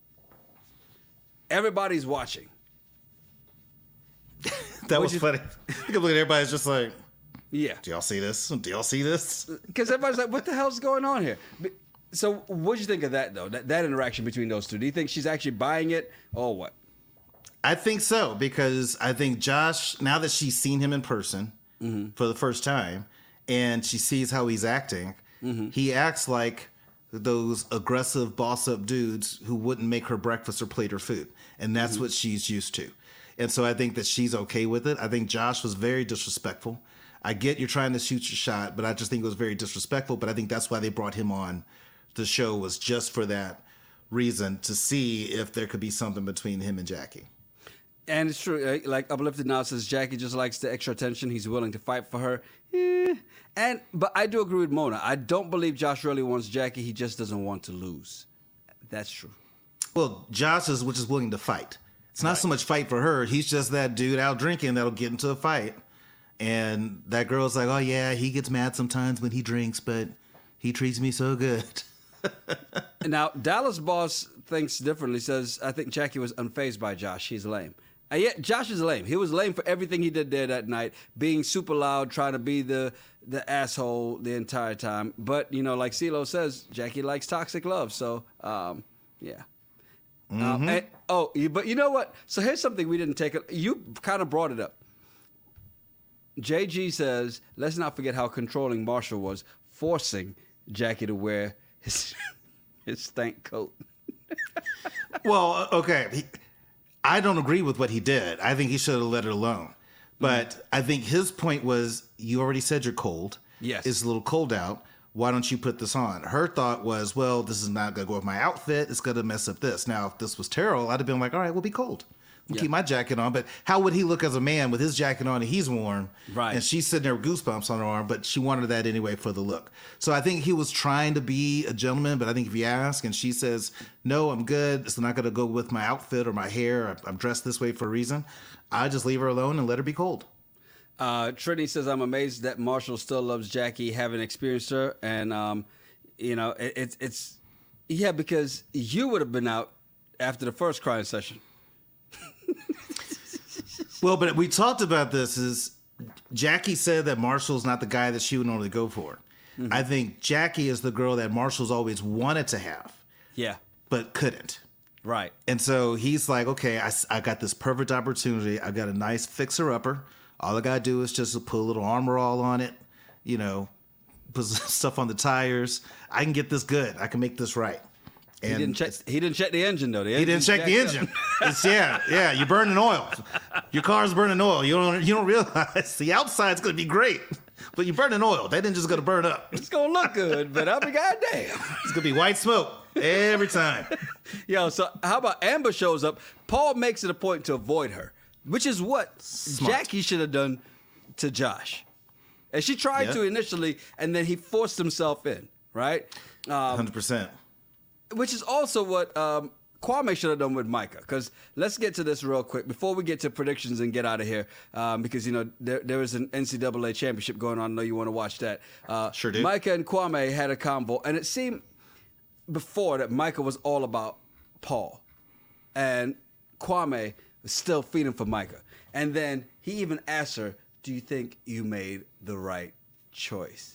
Everybody's watching. That was funny. I can believe everybody's just like, yeah. Do y'all see this? Do y'all see this? Because everybody's like, what the hell's going on here? So what do you think of that, though, that, that interaction between those two? Do you think she's actually buying it or what? I think so, because I think Josh, now that she's seen him in person mm-hmm. for the first time and she sees how he's acting, mm-hmm. he acts like those aggressive boss-up dudes who wouldn't make her breakfast or plate her food. And that's mm-hmm. what she's used to. And so I think that she's okay with it. I think Josh was very disrespectful. I get you're trying to shoot your shot, but I just think it was very disrespectful. But I think that's why they brought him on the show, was just for that reason, to see if there could be something between him and Jackie. And it's true. Like Uplifted Now says, Jackie just likes the extra attention. He's willing to fight for her. Yeah. And but I do agree with Mona. I don't believe Josh really wants Jackie. He just doesn't want to lose. That's true. Well, Josh is which is willing to fight. It's not Right. so much fight for her. He's just that dude out drinking that'll get into a fight. And that girl's like, oh, yeah, he gets mad sometimes when he drinks, but he treats me so good. Now, Dallas Boss thinks differently, says, I think Jackie was unfazed by Josh. He's lame. And yet, Josh is lame. He was lame for everything he did there that night, being super loud, trying to be the, the asshole the entire time. But, you know, like CeeLo says, Jackie likes toxic love. So, um, yeah. Mm-hmm. Um, and, oh, you, but you know what? So here's something we didn't take. You kind of brought it up. J G says, let's not forget how controlling Marshall was, forcing Jackie to wear his his stank coat. Well, okay. He, I don't agree with what he did. I think he should have let it alone. But mm. I think his point was, you already said you're cold. Yes. It's a little cold out. Why don't you put this on? Her thought was, well, this is not going to go with my outfit. It's going to mess up this. Now, if this was Terrell, I'd have been like, all right, we'll be cold. We'll yeah. keep my jacket on. But how would he look as a man with his jacket on and he's warm? Right. And she's sitting there with goosebumps on her arm, but she wanted that anyway for the look. So I think he was trying to be a gentleman, but I think if you ask and she says, no, I'm good, it's not going to go with my outfit or my hair, I'm dressed this way for a reason, I just leave her alone and let her be cold. Uh, Trinity says, I'm amazed that Marshall still loves Jackie, having experienced her. And, um, you know, it, it's, it's, yeah, because you would have been out after the first crying session. Well, but we talked about this is Jackie said that Marshall's not the guy that she would normally go for. Mm-hmm. I think Jackie is the girl that Marshall's always wanted to have. Yeah. But couldn't. Right. And so he's like, okay, I, I got this perfect opportunity. I got a nice fixer-upper. All I got to do is just put a little Armor All on it, you know, put stuff on the tires. I can get this good. I can make this right. And he didn't check. He didn't check the engine though. The he didn't check the engine. It's, yeah, yeah. You're burning oil. Your car's burning oil. You don't. You don't realize the outside's going to be great, but you're burning oil. That engine's going to burn up. It's going to look good, but I'll be goddamn. It's going to be white smoke every time. Yo, so how about Amber shows up? Paul makes it a point to avoid her, which is what Smart. Jackie should have done to Josh, and she tried yep. to initially, and then he forced himself in. Right. Um, Hundred percent. Which is also what um, Kwame should have done with Micah. Because let's get to this real quick before we get to predictions and get out of here. Um, because, you know, there, there is an N C double A championship going on. I know you want to watch that. Uh, sure do. Micah and Kwame had a convo. And it seemed before that Micah was all about Paul. And Kwame was still feeding for Micah. And then he even asked her, do you think you made the right choice?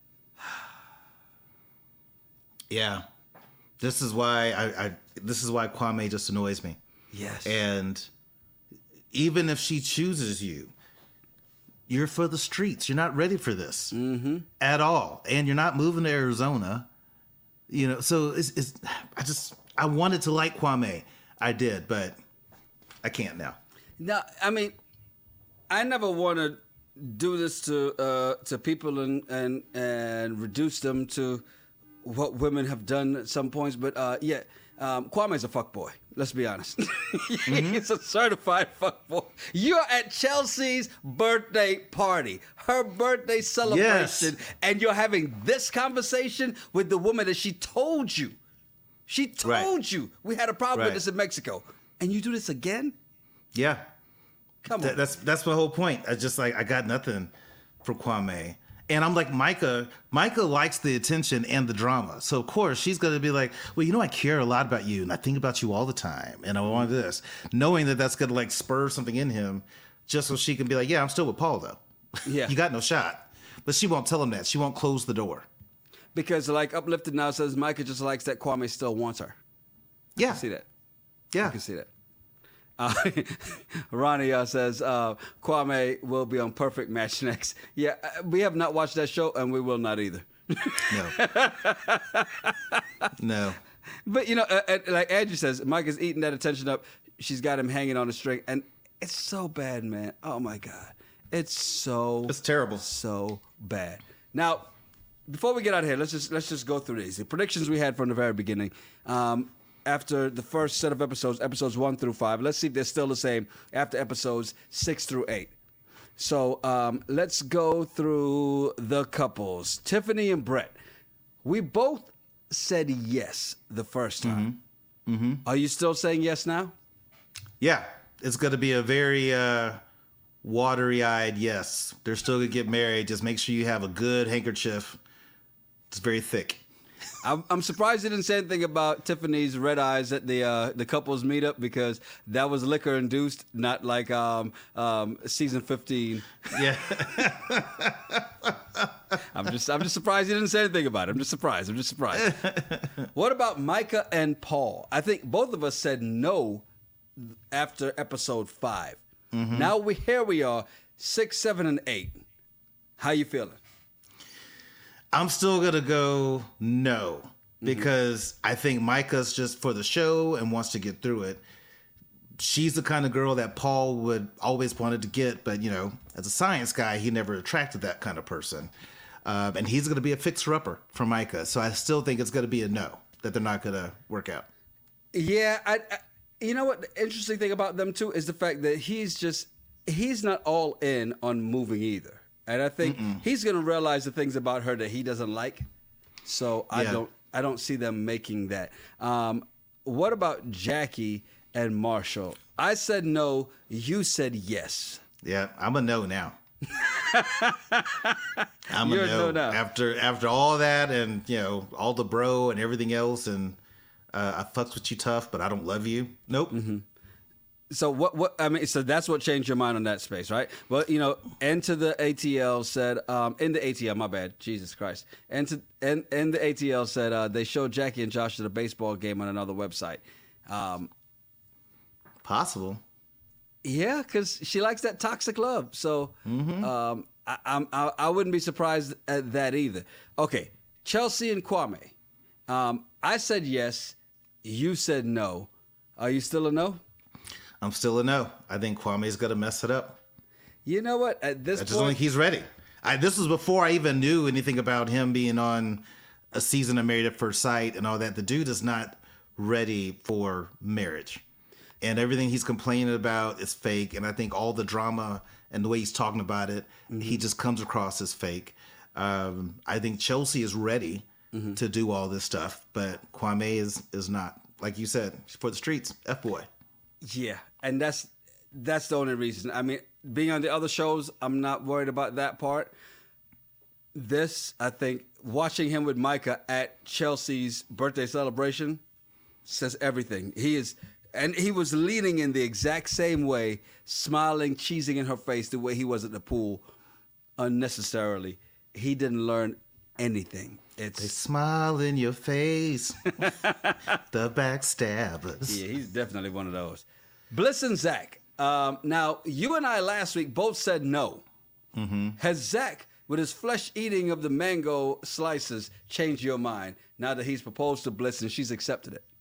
Yeah. This is why I, I. This is why Kwame just annoys me. Yes. And even if she chooses you, you're for the streets. You're not ready for this mm-hmm. at all, and you're not moving to Arizona. You know, so it's, it's. I just. I wanted to like Kwame. I did, but I can't now. No, I mean, I never want to do this to uh, to people and and and reduce them to what women have done at some points, but uh, yeah, um, Kwame's a fuckboy. Let's be honest. Mm-hmm. He's a certified fuckboy. You're at Chelsea's birthday party, her birthday celebration, yes. and you're having this conversation with the woman that she told you. She told right. you we had a problem right. with this in Mexico, and you do this again? Yeah. Come on. Th- that's that's my whole point. I just like I got nothing for Kwame. And I'm like, Micah, Micah likes the attention and the drama. So, of course, she's going to be like, well, you know, I care a lot about you, and I think about you all the time, and I want this. Knowing that that's going to, like, spur something in him just so she can be like, yeah, I'm still with Paul, though. Yeah. You got no shot. But she won't tell him that. She won't close the door. Because, like, Uplifted now says Micah just likes that Kwame still wants her. Yeah. I can see that. Yeah. I can see that. Uh, Ronnie uh, says uh, Kwame will be on Perfect Match next. Yeah, we have not watched that show, and we will not either. No. No. But, you know, uh, uh, like Andrew says, Mike is eating that attention up. She's got him hanging on a string, and it's so bad, man. Oh, my God. It's so... It's terrible. So bad. Now, before we get out of here, let's just let's just go through these. The predictions we had from the very beginning. Um... After the first set of episodes, episodes one through five. Let's see if they're still the same after episodes six through eight. So um, let's go through the couples. Tiffany and Brett. We both said yes the first time. Mm-hmm. Mm-hmm. Are you still saying yes now? Yeah, it's going to be a very uh, watery-eyed yes. They're still going to get married. Just make sure you have a good handkerchief. It's very thick. I'm, I'm surprised you didn't say anything about Tiffany's red eyes at the uh, the couples meetup, because that was liquor induced, not like um, um, season fifteen. Yeah. I'm just I'm just surprised you didn't say anything about it. I'm just surprised. I'm just surprised. What about Micah and Paul? I think both of us said no after episode five. Mm-hmm. Now we here we are, six, seven, and eight. How you feeling? I'm still going to go no, because mm-hmm. I think Micah's just for the show and wants to get through it. She's the kind of girl that Paul would always wanted to get, but, you know, as a science guy, he never attracted that kind of person. Um, and he's going to be a fixer-upper for Micah. So I still think it's going to be a no, that they're not going to work out. Yeah, I, I, you know what? The interesting thing about them, too, is the fact that he's just, he's not all in on moving either. And I think Mm-mm. he's going to realize the things about her that he doesn't like. So I yeah. don't I don't see them making that. Um, what about Jackie and Marshall? I said no. You said yes. Yeah, I'm a no now. I'm You're a no. no now. After after all that, and you know, all the bro and everything else, and uh, I fucks with you tough, but I don't love you. Nope. Mm-hmm. So what? What I mean, so that's what changed your mind on that space, right? Well, you know, Enter the A T L said, um, in the A T L, my bad, Jesus Christ. Enter, and in the A T L said uh, they showed Jackie and Josh at a baseball game on another website. Um, Possible. Yeah, because she likes that toxic love. So mm-hmm. um, I, I'm, I, I wouldn't be surprised at that either. Okay, Chelsea and Kwame. Um, I said yes. You said no. Are you still a no? I'm still a no. I think Kwame's going to mess it up. You know what? At this I just point, don't think he's ready. I, this was before I even knew anything about him being on a season of Married at First Sight and all that. The dude is not ready for marriage. And everything he's complaining about is fake. And I think all the drama and the way he's talking about it, mm-hmm. he just comes across as fake. Um, I think Chelsea is ready mm-hmm. to do all this stuff. But Kwame is, is not. Like you said, for the streets, F-boy. Yeah, and that's that's the only reason. I mean, being on the other shows, I'm not worried about that part. This, I think, watching him with Micah at Chelsea's birthday celebration says everything. He is, and he was leaning in the exact same way, smiling, cheesing in her face the way he was at the pool, unnecessarily. He didn't learn anything. It's they smile in your face, the backstabbers. Yeah, he's definitely one of those. Bliss and Zach. Um, now, you and I last week both said no. Mm-hmm. Has Zach, with his flesh eating of the mango slices, changed your mind now that he's proposed to Bliss and she's accepted it?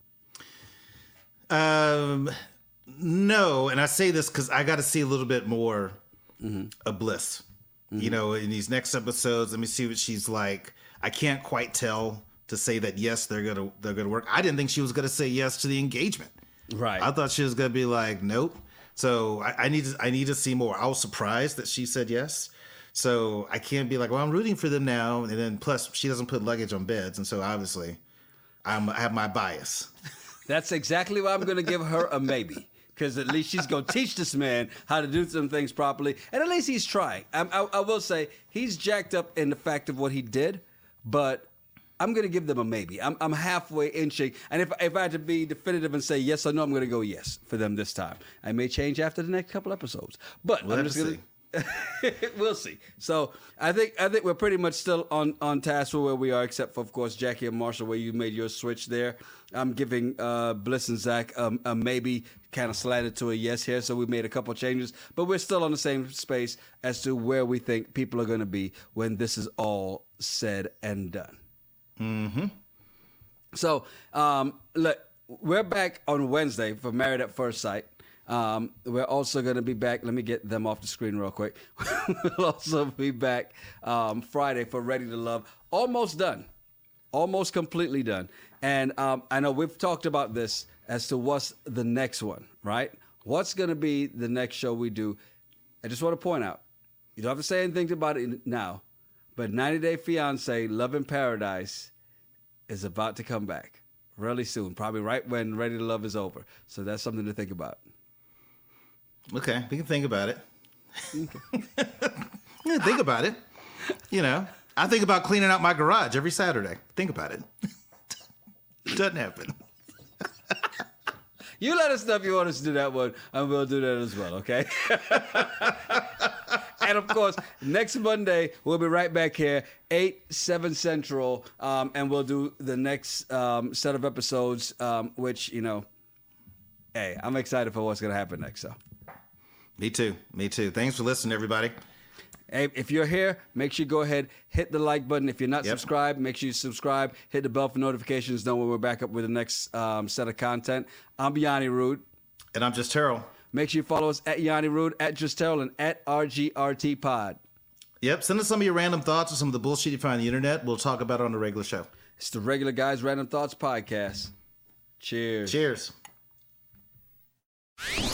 Um, no, and I say this because I got to see a little bit more mm-hmm. of Bliss. Mm-hmm. You know, in these next episodes, let me see what she's like. I can't quite tell to say that yes, they're gonna they're gonna work. I didn't think she was gonna say yes to the engagement. Right. I thought she was gonna be like, nope. So I, I need to I need to see more. I was surprised that she said yes. So I can't be like, well, I'm rooting for them now. And then plus she doesn't put luggage on beds, and so obviously I'm, I have my bias. That's exactly why I'm gonna give her a maybe. Because at least she's going to teach this man how to do some things properly. And at least he's trying. I, I, I will say he's jacked up in the fact of what he did. But I'm going to give them a maybe. I'm, I'm halfway inching. And if, if I had to be definitive and say yes or no, I'm going to go yes for them this time. I may change after the next couple episodes. But we'll I'm just going to... We'll see. So I think I think we're pretty much still on, on task for where we are, except for, of course, Jackie and Marshall, where you made your switch there. I'm giving uh, Bliss and Zach um, a maybe, kind of slanted to a yes here, so we made a couple changes. But we're still on the same space as to where we think people are going to be when this is all said and done. Mm-hmm. So, um, look, we're back on Wednesday for Married at First Sight. Um, we're also going to be back. Let me get them off the screen real quick. We'll also be back um, Friday for Ready to Love. Almost done. Almost completely done. And um, I know we've talked about this as to what's the next one, right? What's going to be the next show we do? I just want to point out, You don't have to say anything about it now, but ninety Day Fiance, Love in Paradise is about to come back really soon, probably right when Ready to Love is over. So that's something to think about. Okay, we can think about it. Yeah, think about it. You know, I think about cleaning out my garage every Saturday. Think about it. Doesn't happen. You let us know if you want us to do that one, and we'll do that as well, okay? And, of course, next Monday, we'll be right back here, eight, seven Central, um, and we'll do the next um, set of episodes, um, which, you know, hey, I'm excited for what's going to happen next, so. Me too. Me too. Thanks for listening, everybody. Hey, if you're here, make sure you go ahead, hit the like button. If you're not Yep. subscribed, make sure you subscribe. Hit the bell for notifications. Know when we're back up with the next um, set of content. I'm Yanni Rude. And I'm just Terrell. Make sure you follow us at Yanni Rude, at Just Terrell, and at R G R T Pod. Yep. Send us some of your random thoughts or some of the bullshit you find on the internet. We'll talk about it on the regular show. It's the Regular Guys Random Thoughts Podcast. Cheers. Cheers.